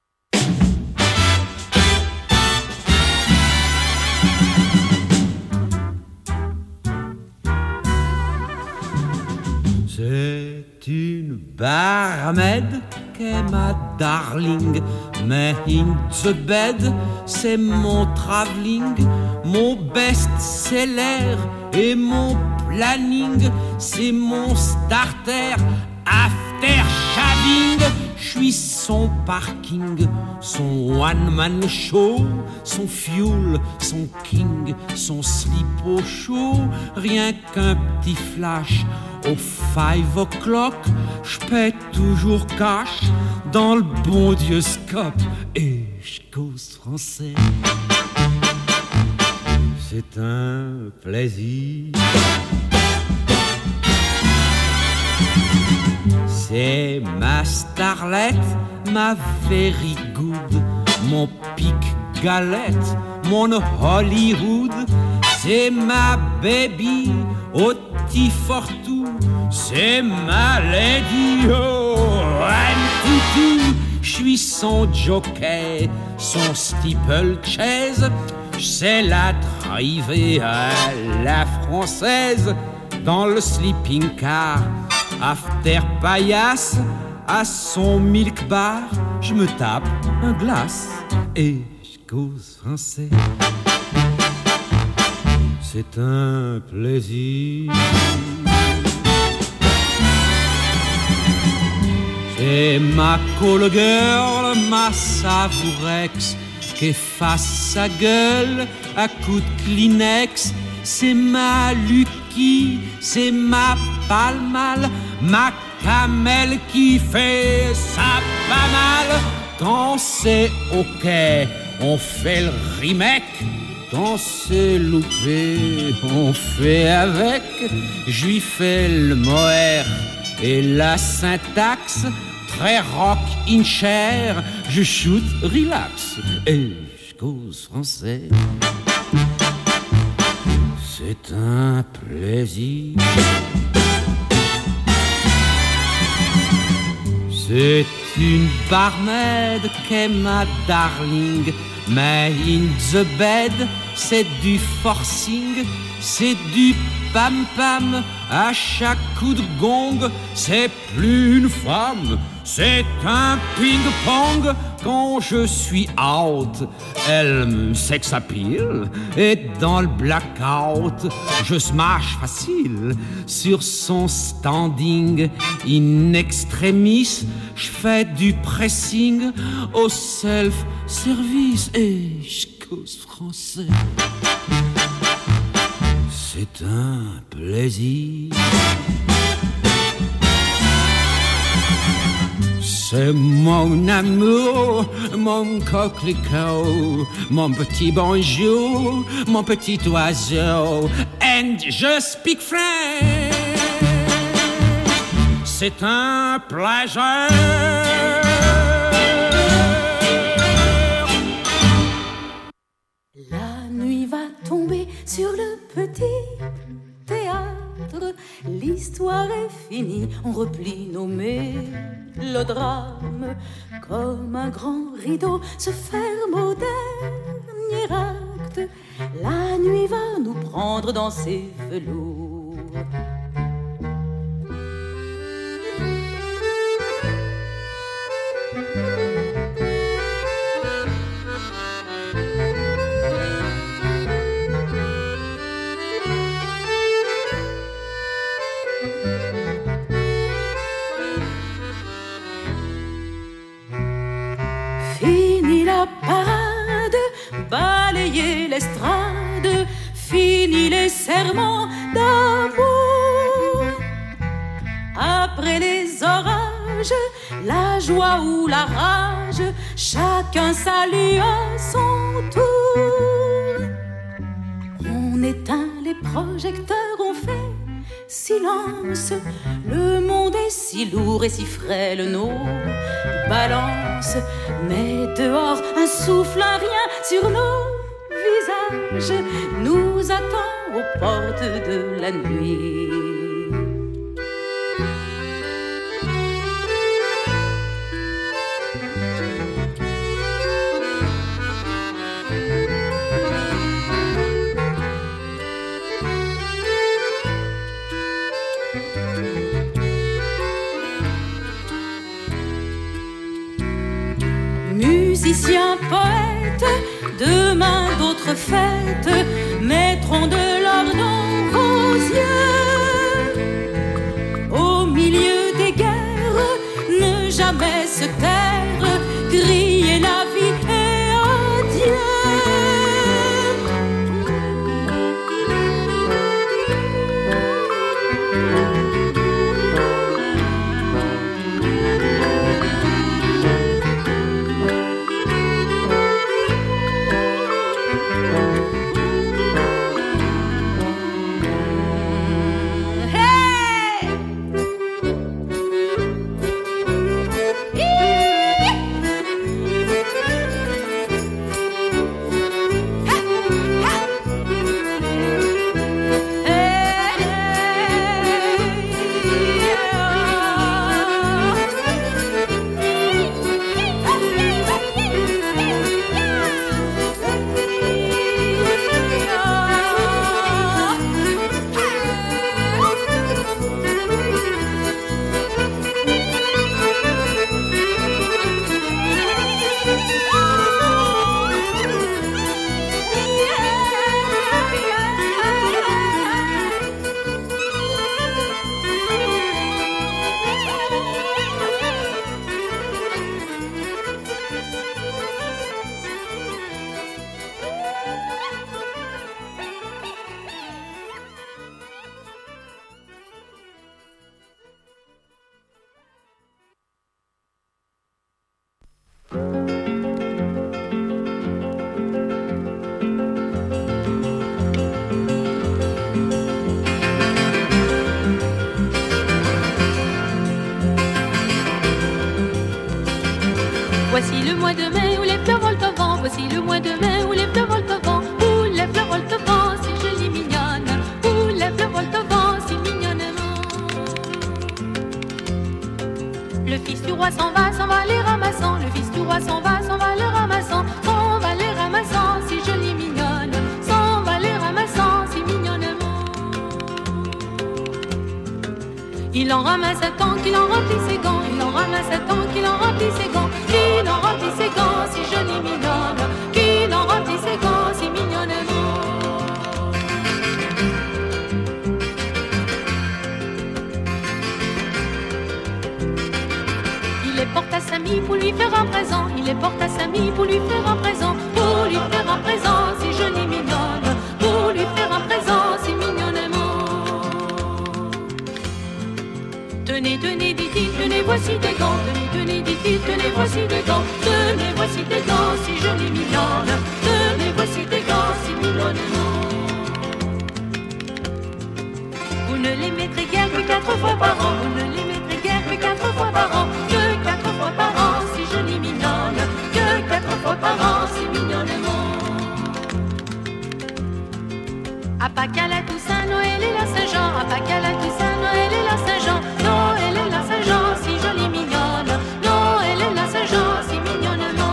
C'est une barmaid qu'est ma darling, mais in the bed, c'est mon travelling, mon best-seller et mon planning, c'est mon starter, after shaving. Je suis son parking, son one-man show, son fuel, son king, son slip au chaud. Rien qu'un petit flash au 5 o'clock, j'paie toujours cash dans le bon Dieu scope. Et j'cause français, c'est un plaisir. C'est ma starlette, ma very good, mon pic galette, mon Hollywood. C'est ma baby, Oti Fortou, c'est ma lady, oh, I'm toutou. je suis son jockey, son steeplechase. C'est la drivée à la française dans le sleeping car. After paillasse, à son milk bar, je me tape un glace et je cause français. C'est un plaisir. C'est ma call girl, ma savourex, qui efface sa gueule à coups de Kleenex. C'est ma Lucky, c'est ma Palmal, ma Camel qui fait ça pas mal. Quand c'est ok, on fait le remake. Quand c'est loupé, on fait avec. Je lui fais le mohair et la syntaxe. Très rock in chair, je shoot relax et je cause français. C'est un plaisir. C'est une barmaid qu'est ma darling. Mais in the bed, c'est du forcing, c'est du pam-pam. À chaque coup de gong, c'est plus une femme, c'est un ping-pong. Quand je suis out, elle me sex appeal. Et dans le blackout, je smash facile sur son standing. In extremis, je fais du pressing au self-service et je cause français. C'est un plaisir. C'est mon amour, mon coquelicot, mon petit bonjour, mon petit oiseau. And je speak French. C'est un plaisir. La nuit va tomber sur le petit théâtre. L'histoire est finie, on replie nos mélodrames. Comme un grand rideau se ferme au dernier acte. La nuit va nous prendre dans ses velours. Fini la parade, balayer l'estrade, fini les serments d'amour. Après les orages, la joie ou la rage, chacun salue à son tour. On éteint les projecteurs, on fait silence. Le monde est si lourd et si frêle, nos balances. Mais dehors, un souffle, un rien sur nos visages nous attend aux portes de la nuit. Musiciens, poètes, demain d'autres fêtes mettront de l'or dans vos yeux. Au milieu des guerres, ne jamais se taire, crier la vie et adieu. Voici le mois de mai où les fleurs volent au vent, où les fleurs volent au vent, si jolie mignonne, où les fleurs volent au vent, si mignonnement. Le fils du roi s'en va les ramassant, le fils du roi s'en va les ramassant, s'en va les ramassant, si jolie mignonne, s'en va les ramassant, si mignonnement. Il en ramasse tant qu'il en remplit ses gants, il en ramasse tant qu'il en remplit ses gants, qu'il en remplit ses gants, si jolie mignonne, qu'il en remplit ses gants, si mignonnement. Il les porte à Samy pour lui faire un présent, il les porte à Samy pour lui faire un présent, pour lui faire un présent, si jolie mignonne, pour lui faire un présent, si mignonnement. Tenez, tenez, dit-il, tenez, voici des gants. Tenez, tenez, dit-il, tenez, voici des gants. Tenez, voici des gants, si jolis mignonnes. Tenez, voici des gants, si mignonnement. Vous ne les mettrez guère que 4 fois par an. Vous ne les mettrez guère que 4 fois par an. Que 4 fois par an, si jolis mignonnes. Que 4 fois par an, si mignonnement. À Pâques, à la Toussaint, Noël et la Saint-Jean. À Pâques, à la Toussaint, Noël et la Saint-Jean. Noël et la Saint-Jean, si jolie mignonne. Noël et la Saint-Jean, si mignonnement.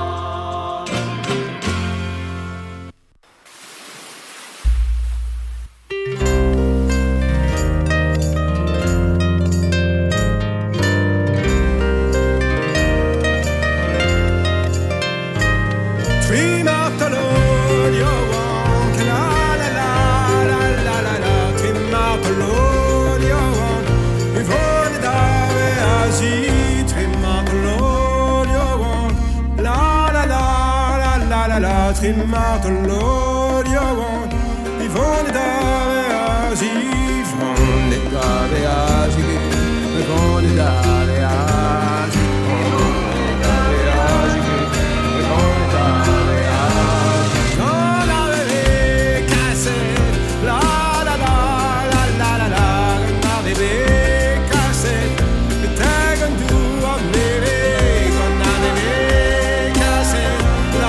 Trimmatolodio, Yvonne Daveasi, Yvonne Daveasi, Yvonne Daveasi, Yvonne Daveasi, Yvonne Daveasi. Non l'avait cassé, la la la la la la la, non l'avait cassé, le tagon du amneve, qu'on avait cassé, la.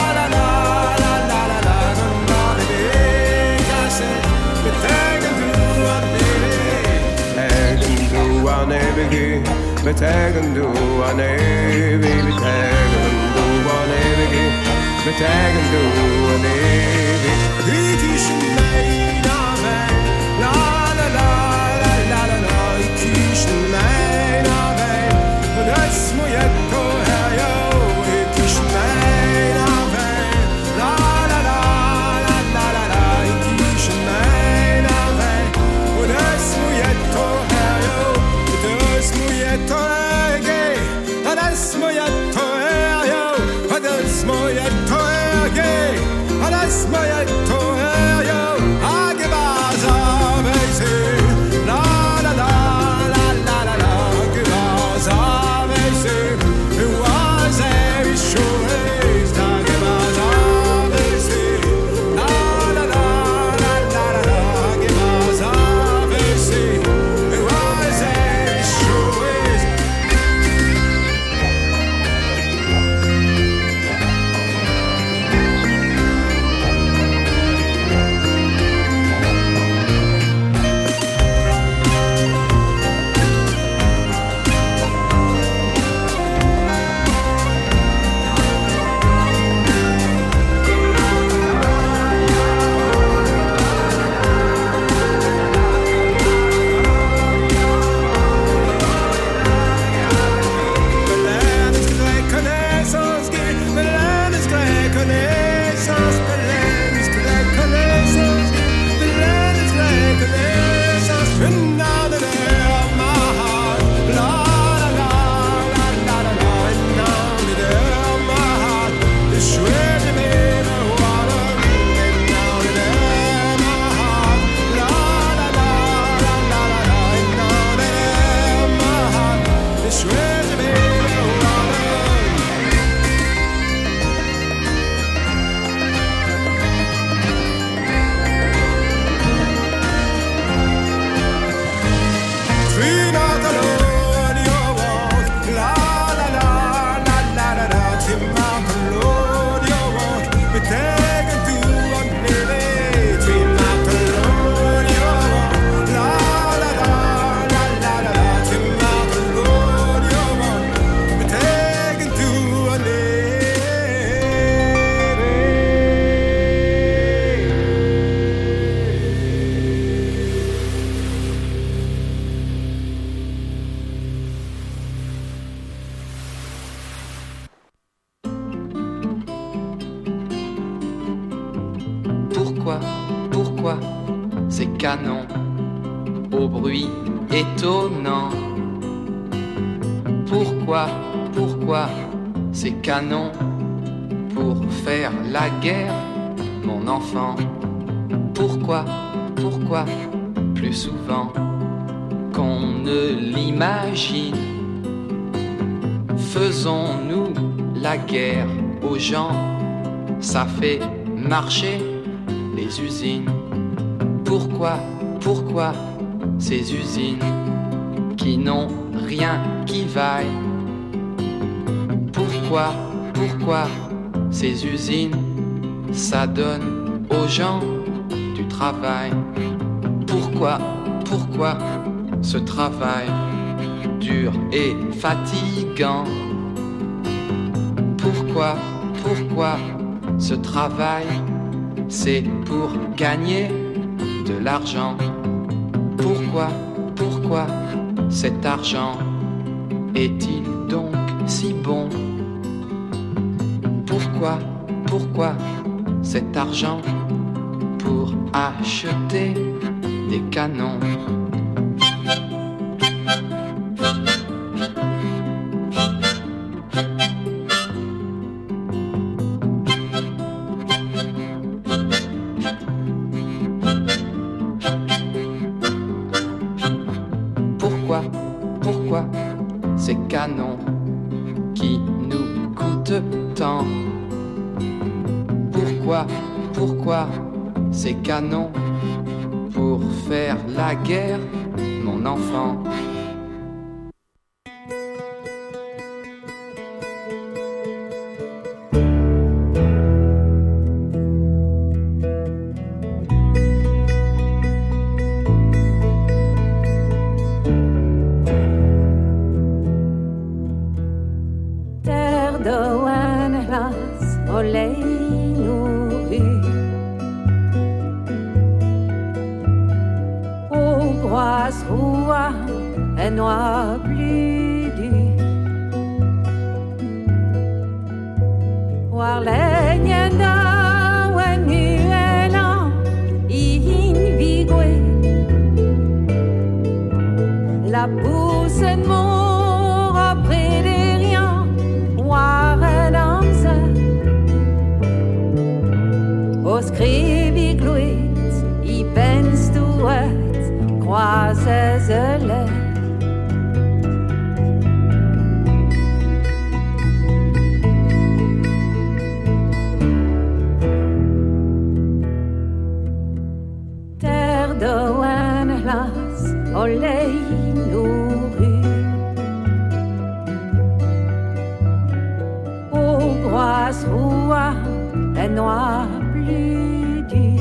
Betagen du an evi, betagen du an evi, betagen du an evi. Ikischen meina vei, la la la la la la la. Ikischen meina vei, das mojetto her yo. Ikischen meina vei, la la la la la la la. Ikischen meina vei, das mojetto her yo. Das mojetto das mojetto er yo, das mojetto er gay, das mojetto er yo. ces canons au bruit étonnant. Pourquoi ces canons pour faire la guerre, mon enfant? Pourquoi plus souvent qu'on ne l'imagine? Faisons-nous la guerre aux gens, ça fait marcher les usines. Pourquoi ces usines qui n'ont rien qui vaille? Pourquoi ces usines, ça donne aux gens du travail? Pourquoi ce travail dur et fatigant? Pourquoi ce travail, c'est pour gagner de l'argent? Pourquoi cet argent est-il donc si bon? Pourquoi cet argent pour acheter des canons? Pourquoi ces canons qui nous coûtent tant? Pourquoi ces canons pour faire la guerre, mon enfant? Terre de Wenlas, soleil nourri, au grosse roi et noir plus dur. War legnenda wenuelan invigue la pousse de mon après des riens war danse au scrivi gluit I penses du et croises le de Wenlas, soleil nourri, aux grosses roues et noir plus dur.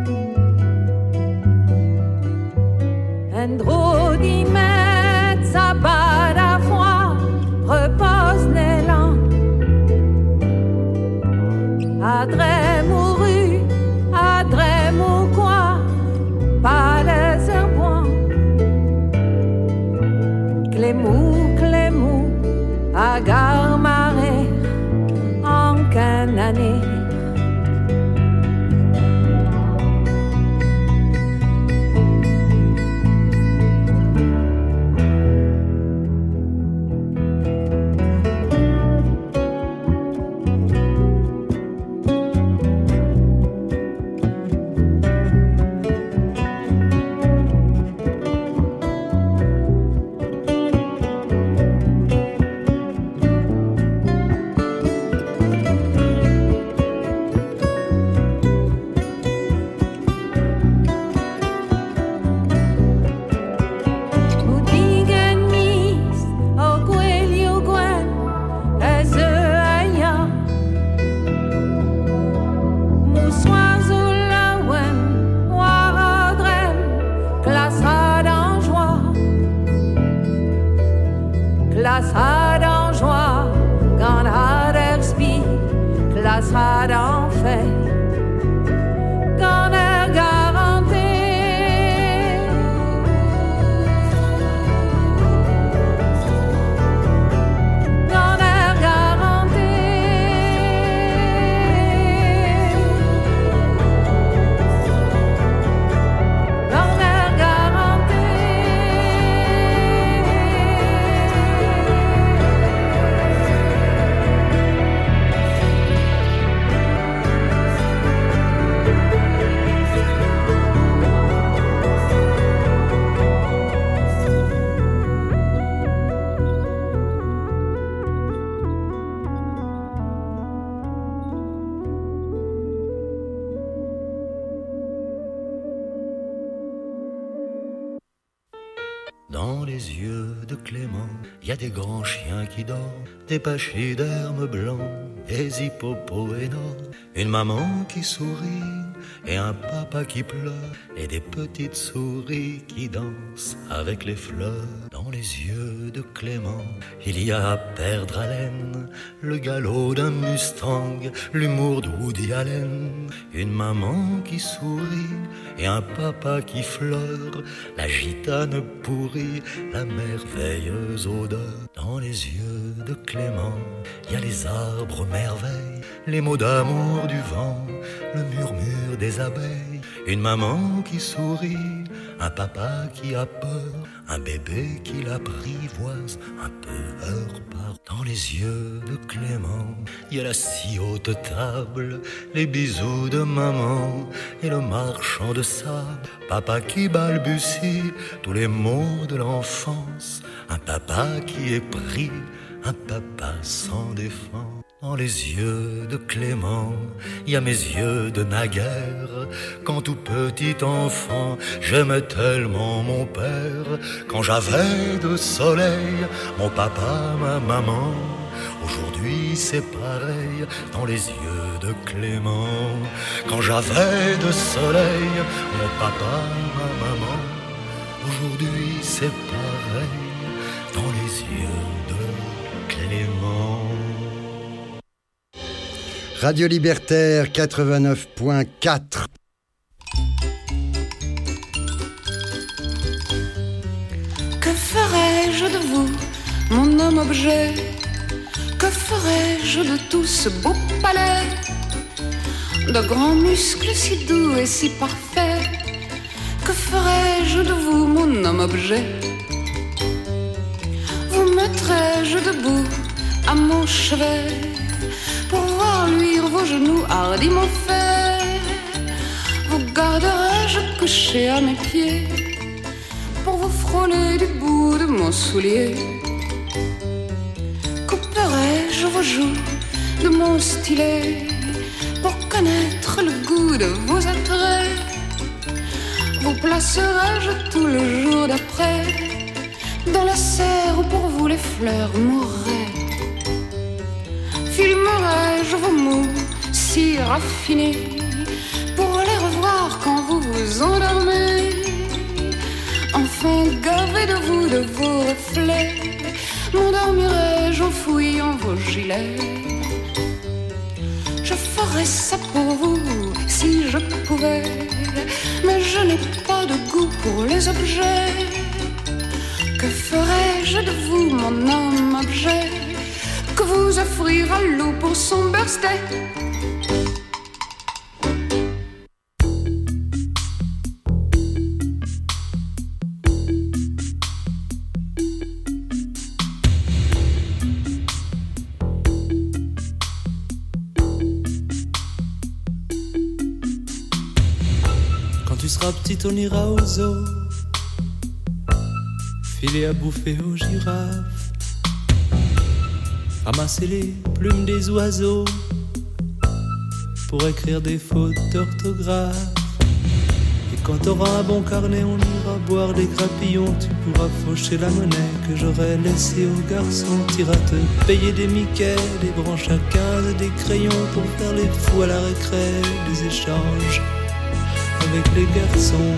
Un drôle d'immense sabbat à froid repose l'élan. Adré mouru, adré mou quoi? Pas les serpents. Clémou, à gare marée, en qu'une année. Dans les yeux de Clément, il y a des grands chiens qui dorment, des pachydermes blancs, des hippopotames énormes, une maman qui sourit et un papa qui pleure, et des petites souris qui dansent avec les fleurs. Dans les yeux de Clément, il y a à perdre haleine, le galop d'un Mustang, l'humour de Woody Allen, une maman qui sourit et un papa qui fleure, la gitane pourrie, la merveilleuse odeur. Dans les yeux de Clément, il y a les arbres merveilles, les mots d'amour du vent, le murmure des abeilles, une maman qui sourit, un papa qui a peur, un bébé qui l'apprivoise, un peu heure par. Dans les yeux de Clément, il y a la si haute table, les bisous de maman et le marchand de sable, papa qui balbutie tous les mots de l'enfance, un papa qui est pris, un papa sans défense. Dans les yeux de Clément, il y a mes yeux de naguère. Quand tout petit enfant, j'aimais tellement mon père. Quand j'avais de soleil, mon papa, ma maman. Aujourd'hui c'est pareil dans les yeux de Clément. Quand j'avais de soleil, mon papa, ma maman. Aujourd'hui c'est pareil dans les yeux de Clément. Radio Libertaire 89.4. Que ferais-je de vous, mon homme objet? Que ferais-je de tout ce beau palais? De grands muscles si doux et si parfaits. Que ferais-je de vous, mon homme objet? Vous mettrais-je debout à mon chevet pour voir luire vos genoux hardiment faits? Vous garderais-je couché à mes pieds pour vous frôler du bout de mon soulier? Couperais-je vos joues de mon stylet pour connaître le goût de vos attraits? Vous placerais-je tout le jour d'après dans la serre où pour vous les fleurs mourraient? Filmerais-je vos mots si raffinés pour les revoir quand vous vous endormez? Enfin gavé de vous, de vos reflets, m'endormirais-je en fouillant vos gilets? Je ferais ça pour vous si je pouvais, mais je n'ai pas de goût pour les objets. Que ferais-je de vous, mon homme objet? Que vous offrira loup pour son birthday? Quand tu seras petite, on ira au zoo, filer à bouffer aux girafes, ramasser les plumes des oiseaux pour écrire des fautes d'orthographe. Et quand t'auras un bon carnet, on ira boire des crapillons. Tu pourras faucher la monnaie que j'aurais laissée aux garçons. T'iras te payer des Mickey, des branches à 15 et des crayons pour faire les fous à la récré, des échanges avec les garçons.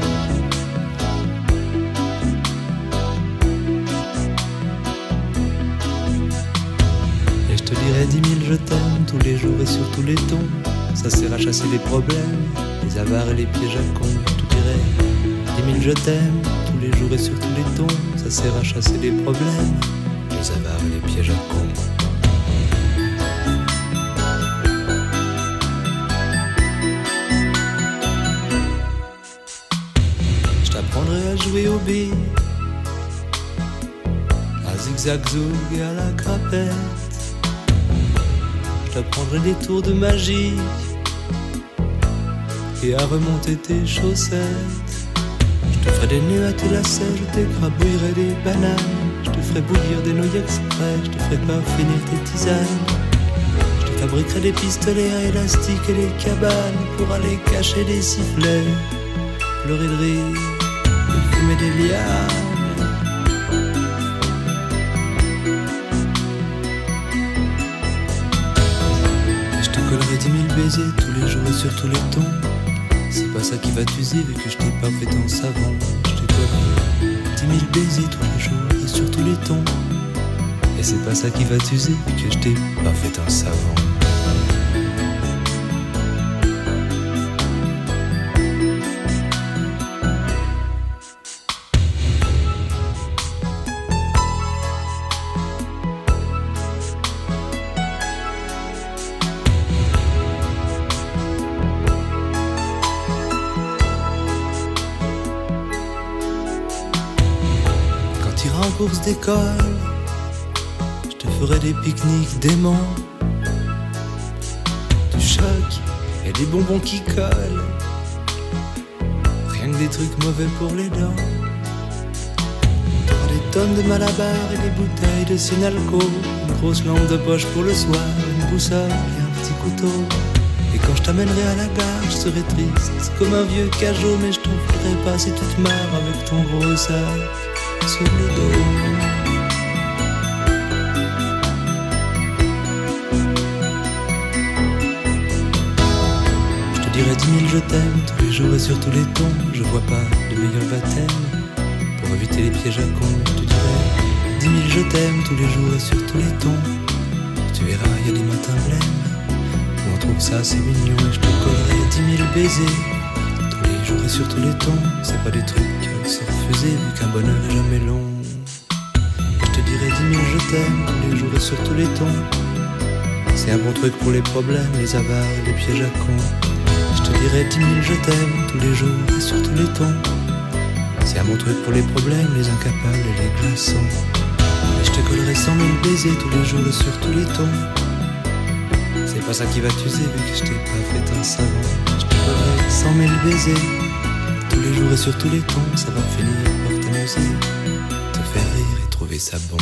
Je dirais 10 000 je t'aime tous les jours et sur tous les tons. Ça sert à chasser les problèmes, les avares et les pièges à con. Je dirais 10 000 je t'aime tous les jours et sur tous les tons. Ça sert à chasser les problèmes, les avares et les pièges à con. Je t'apprendrai à jouer aux billes, à zigzag-zoug et à la crapette. Je t'apprendrai des tours de magie et à remonter tes chaussettes. Je te ferai des nœuds à tes lacets, je t'écrabouillerai des bananes. Je te ferai bouillir des nouilles exprès, je te ferai pas finir tes tisanes. Je te fabriquerai des pistolets à élastique et des cabanes pour aller cacher des sifflets, pleurer de rire et fumer des lianes. sur tous les tons. C'est pas ça qui va t'user vu que je t'ai pas fait en savon. Je t'ai collé 10 000 baisers tous les jours et sur tous les tons. Et c'est pas ça qui va t'user vu que je t'ai pas fait en savon. Course d'école, je te ferai des pique-niques d'aimants, du choc et des bonbons qui collent, rien que des trucs mauvais pour les dents. T'auras des tonnes de Malabar et des bouteilles de Sinalco, une grosse lampe de poche pour le soir, une boussole et un petit couteau. Et quand je t'amènerai à la gare, je serai triste comme un vieux cajot, mais je t'en voudrais pas si tu te marres avec ton gros sac sur le dos. Je te dirai 10 000 je t'aime tous les jours et sur tous les tons. Je vois pas de meilleur baptême pour éviter les pièges à con. Je te dirai 10 000 je t'aime tous les jours et sur tous les tons. Tu verras, y a des matins blêmes où on trouve ça assez mignon. Et je te collerai 10 000 baisers tous les jours et sur tous les tons. C'est pas des trucs se refuser vu qu'un bonheur est jamais long. Et je te dirai 10 000 je t'aime tous les jours et sur tous les tons. C'est un bon truc pour les problèmes, les avares et les pièges à cons. Je te dirai 10 000 je t'aime tous les jours et sur tous les tons. C'est un bon truc pour les problèmes, les incapables et les glaçons. Et je te collerai 100 000 baisers tous les jours et sur tous les tons. C'est pas ça qui va t'user vu que je t'ai pas fait un savon. Je te collerai 100 000 baisers tous les jours et sur tous les tons, ça va finir par t'amuser, te faire rire et trouver ça bon.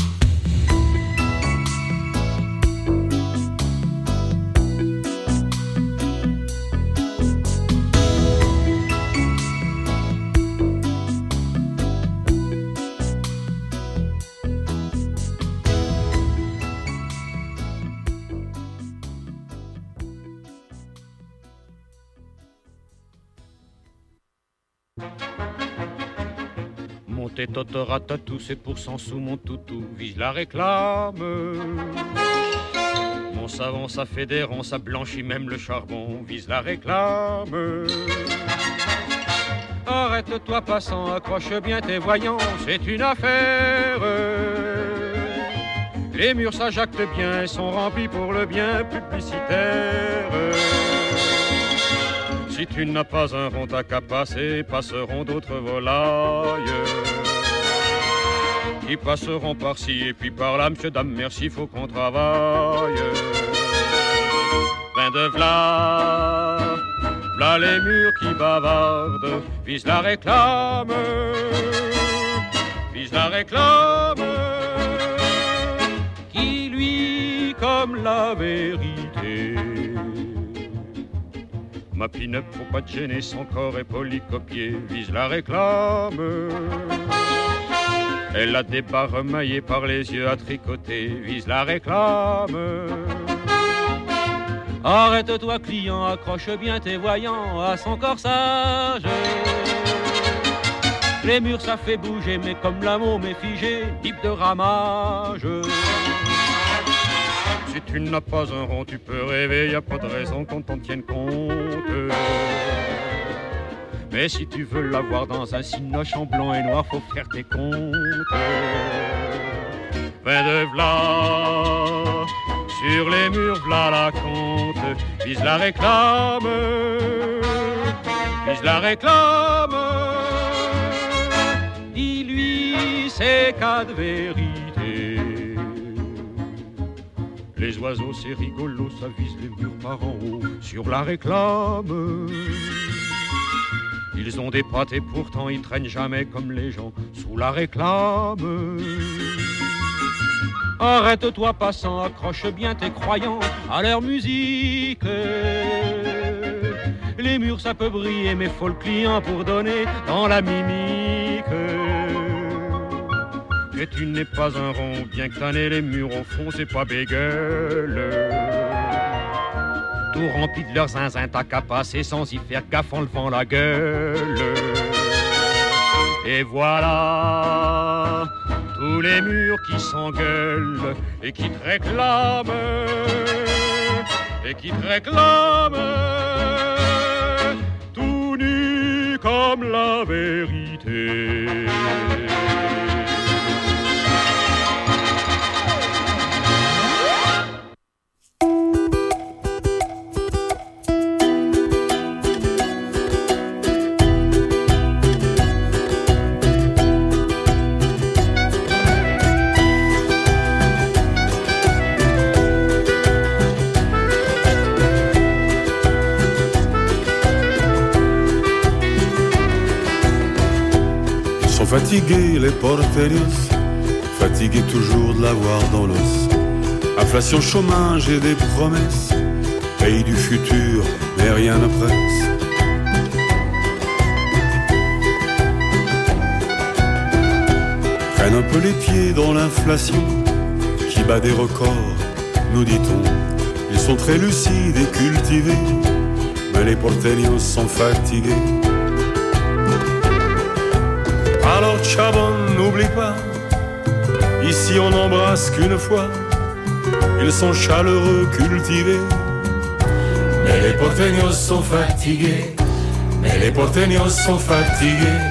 Totoratatou, c'est pour 100 sous mon toutou, vise la réclame. Mon savon, ça fait des ronds, ça blanchit même le charbon, vise la réclame. Arrête-toi passant, accroche bien tes voyants, c'est une affaire. Les murs, ça jacte bien, sont remplis pour le bien publicitaire. Si tu n'as pas un rond, t'as qu'à passer, passeront d'autres volailles. Qui passeront par-ci et puis par-là, monsieur, dame, merci, faut qu'on travaille. Ben de v'là, v'là les murs qui bavardent, vise la réclame, vise la réclame, qui lui comme la vérité. Ma pin-up, faut pas te gêner, son corps est polycopié, vise la réclame. Elle a des barres maillées par les yeux à tricoter, vise la réclame. Arrête-toi client, accroche bien tes voyants à son corsage. Les murs ça fait bouger, mais comme l'amour m'est figé, type de ramage. Si tu n'as pas un rond, tu peux rêver, y a pas de raison qu'on t'en tienne compte. Mais si tu veux l'avoir dans un cinoche en blanc et noir, faut faire tes comptes. Ben de v'là, sur les murs, v'là la compte. Vise la réclame, vise la réclame. Dis-lui ces cas de vérité. Les oiseaux, c'est rigolo, ça vise les murs par en haut. Sur la réclame. Ils ont des pattes et pourtant ils traînent jamais comme les gens sous la réclame. Arrête-toi passant, accroche bien tes croyants à leur musique. Les murs ça peut briller mais faut le client pour donner dans la mimique. Et tu n'es pas un rond, bien que t'en aies les murs au fond, c'est pas bégueule. tout remplis de leurs zinzins, t'as qu'à passer sans y faire gaffe en levant la gueule. Et voilà tous les murs qui s'engueulent et qui te réclament, tout nu comme la vérité. Fatigués les porteños, fatigués toujours de l'avoir dans l'os. Inflation, chômage et des promesses, pays du futur, mais rien ne presse. Prennent un peu les pieds dans l'inflation, qui bat des records, nous dit-on. Ils sont très lucides et cultivés, mais les porteños sont fatigués. Alors Chabon, n'oublie pas, ici on n'embrasse qu'une fois. Ils sont chaleureux, cultivés, mais les porteños sont fatigués. Mais les porteños sont fatigués.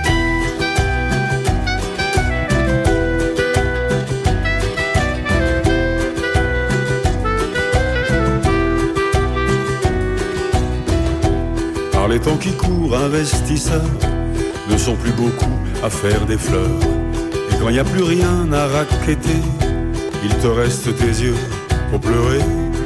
Par les temps qui courent, investisseurs ne sont plus beaucoup à faire des fleurs. Et quand il n'y a plus rien à racketter, il te reste tes yeux pour pleurer.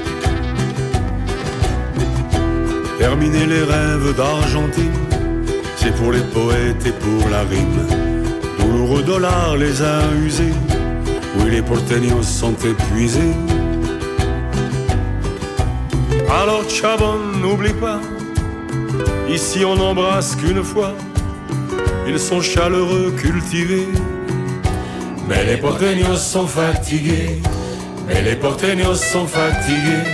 Terminer les rêves d'Argentine, c'est pour les poètes et pour la rime. Douloureux dollars les a usés, oui les porteños sont épuisés. Alors Chabon, n'oublie pas, ici on n'embrasse qu'une fois. Ils sont chaleureux, cultivés, mais les porteños sont fatigués. Mais les porteños sont fatigués.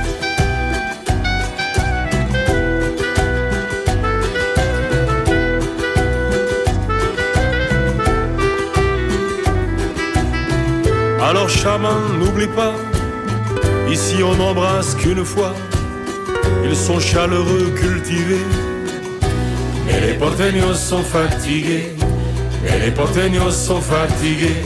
Alors chaman, n'oublie pas, ici on n'embrasse qu'une fois. Ils sont chaleureux, cultivés, mais les porteños sont fatigués. Mais les porteños sont fatigués.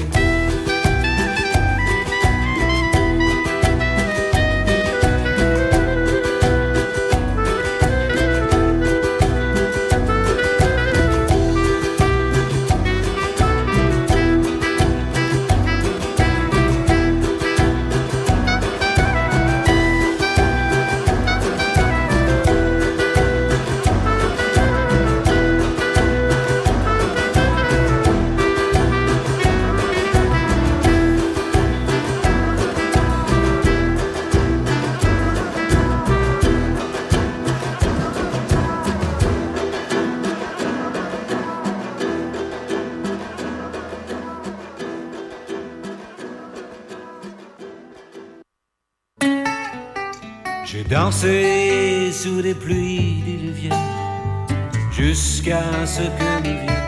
J'ai dansé sous des pluies diluviennes jusqu'à ce que me vienne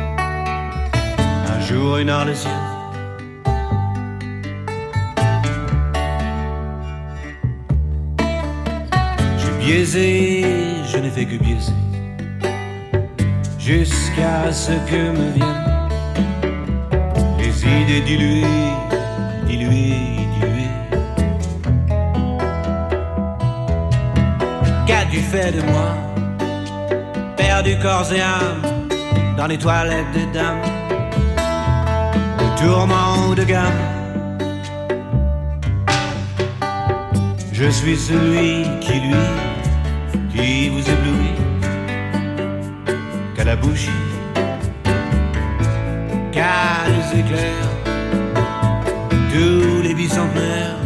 un jour une arlésienne. J'ai biaisé, je n'ai fait que biaiser jusqu'à ce que me viennent les idées diluées, diluées, diluées. Qu'as-tu fait de moi, perdu corps et âme dans les toilettes des dames, de tourments ou de gamme? Je suis celui qui vous éblouit, qu'à la bougie, qu'à les éclairs, tous les bicentenaires.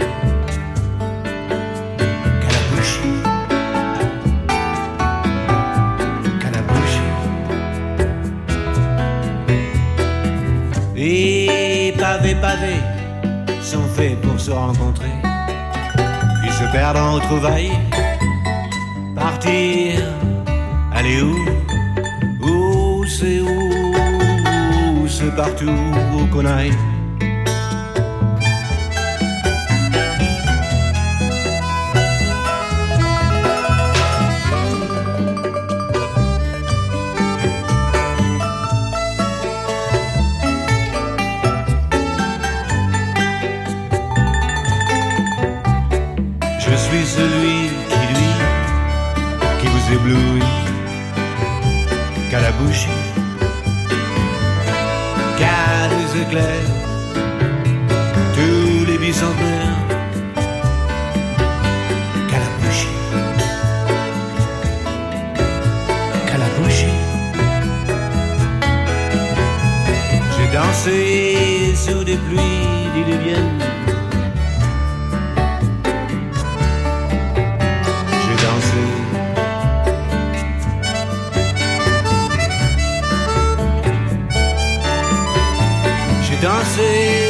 Et pavés sont faits pour se rencontrer, puis se perdre en retrouvailles partir. Aller où? C'est partout où qu'on aille. Je suis celui qui vous éblouit, qu'à la bouche, qu'à les éclairs, tous les bicentenaires, qu'à la bouche, qu'à la bouche. J'ai dansé sous des pluies diluviennes. Danser.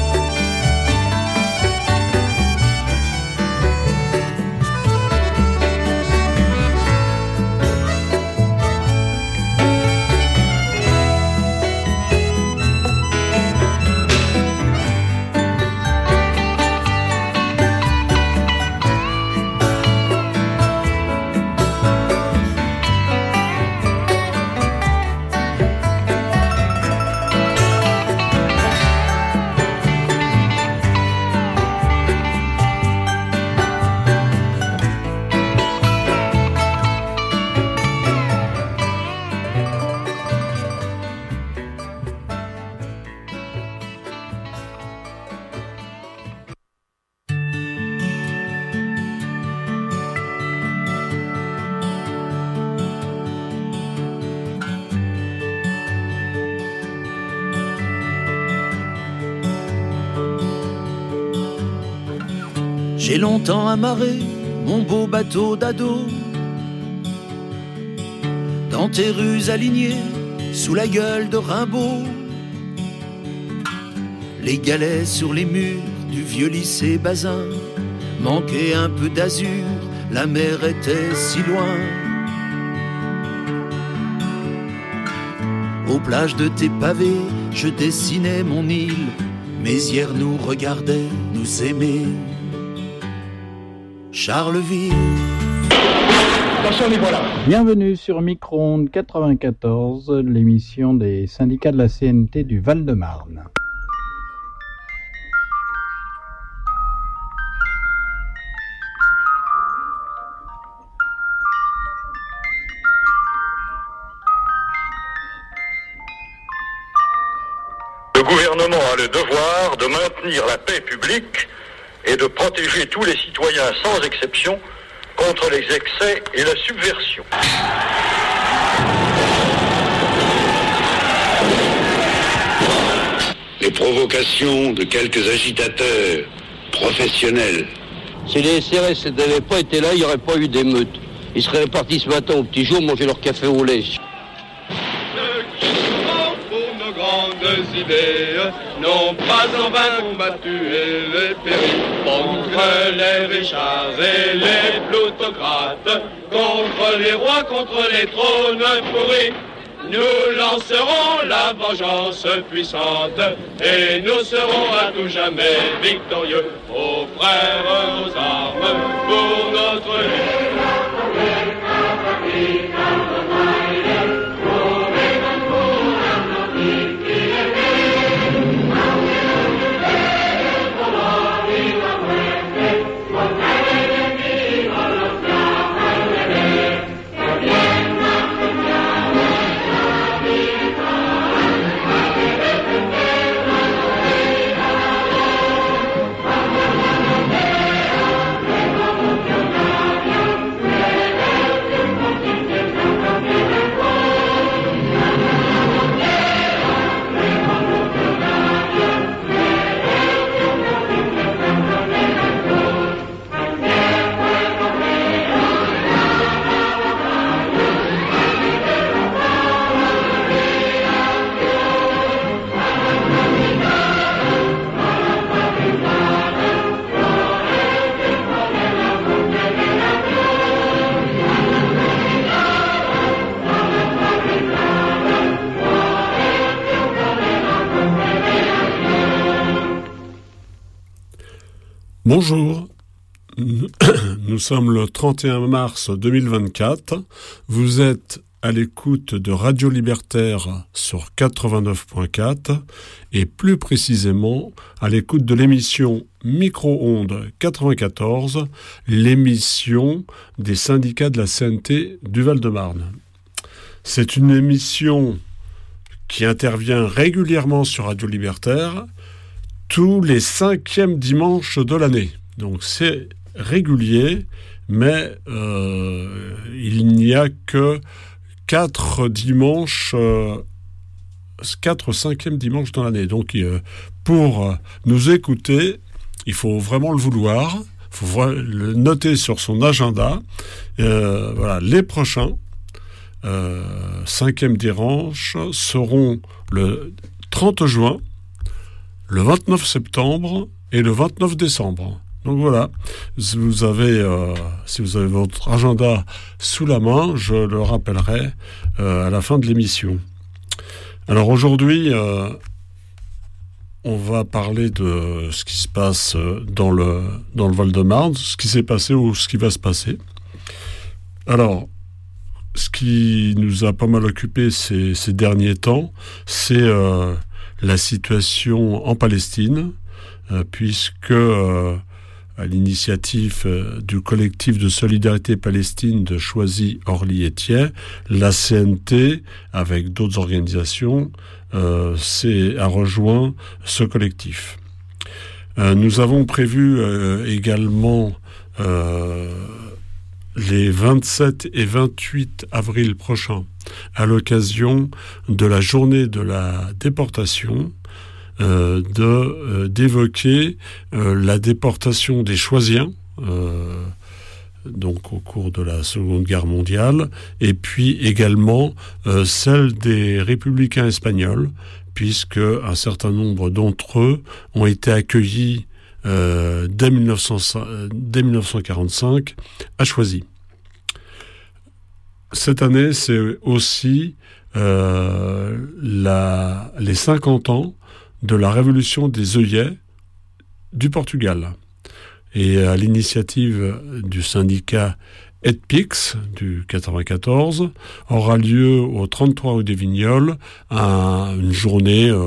J'ai longtemps amarré mon beau bateau d'ado dans tes rues alignées sous la gueule de Rimbaud. Les galets sur les murs du vieux lycée Bazin manquaient un peu d'azur, la mer était si loin. Aux plages de tes pavés, je dessinais mon île, mes hier nous regardaient, nous aimaient. Charleville. Bienvenue sur Micro-ondes 94, l'émission des syndicats de la CNT du Val-de-Marne. Le gouvernement a le devoir de maintenir la paix publique et de protéger tous les citoyens sans exception contre les excès et la subversion. Les provocations de quelques agitateurs professionnels. Si les SRS n'avaient pas été là, il n'y aurait pas eu d'émeute. Ils seraient partis ce matin au petit jour manger leur café au lait. Grandes idées n'ont pas en vain combattu et les péris contre les Richards et les plutocrates, contre les rois, contre les trônes pourris. Nous lancerons la vengeance puissante et nous serons à tout jamais victorieux. Aux frères, aux armes pour notre vie. Bonjour, nous sommes le 31 mars 2024. Vous êtes à l'écoute de Radio Libertaire sur 89.4 et plus précisément à l'écoute de l'émission Micro-ondes 94, l'émission des syndicats de la CNT du Val-de-Marne. C'est une émission qui intervient régulièrement sur Radio Libertaire tous les 5e dimanches de l'année. Donc c'est régulier, mais il n'y a que 4 dimanches, 4 5e dimanches dans l'année. Donc pour nous écouter, il faut vraiment le vouloir, il faut le noter sur son agenda. Voilà, les prochains 5e dimanche seront le 30 juin, le 29 septembre et le 29 décembre. Donc voilà, si vous avez votre agenda sous la main, je le rappellerai à la fin de l'émission. Alors aujourd'hui, on va parler de ce qui se passe dans le Val-de-Marne, ce qui s'est passé ou ce qui va se passer. Alors, ce qui nous a pas mal occupé ces derniers temps, c'est la situation en Palestine, puisque à l'initiative du collectif de solidarité Palestine de Choisy-Orly-et-Thiais, la CNT, avec d'autres organisations, a rejoint ce collectif. Nous avons prévu également les 27 et 28 avril prochains, à l'occasion de la journée de la déportation, d'évoquer la déportation des Choisiens, donc au cours de la Seconde Guerre mondiale, et puis également celle des républicains espagnols, puisque un certain nombre d'entre eux ont été accueillis dès 1945 à Choisy. Cette année, c'est aussi les 50 ans de la révolution des œillets du Portugal. Et à l'initiative du syndicat EDPIX du 94, aura lieu au 33 rue des Vignoles une journée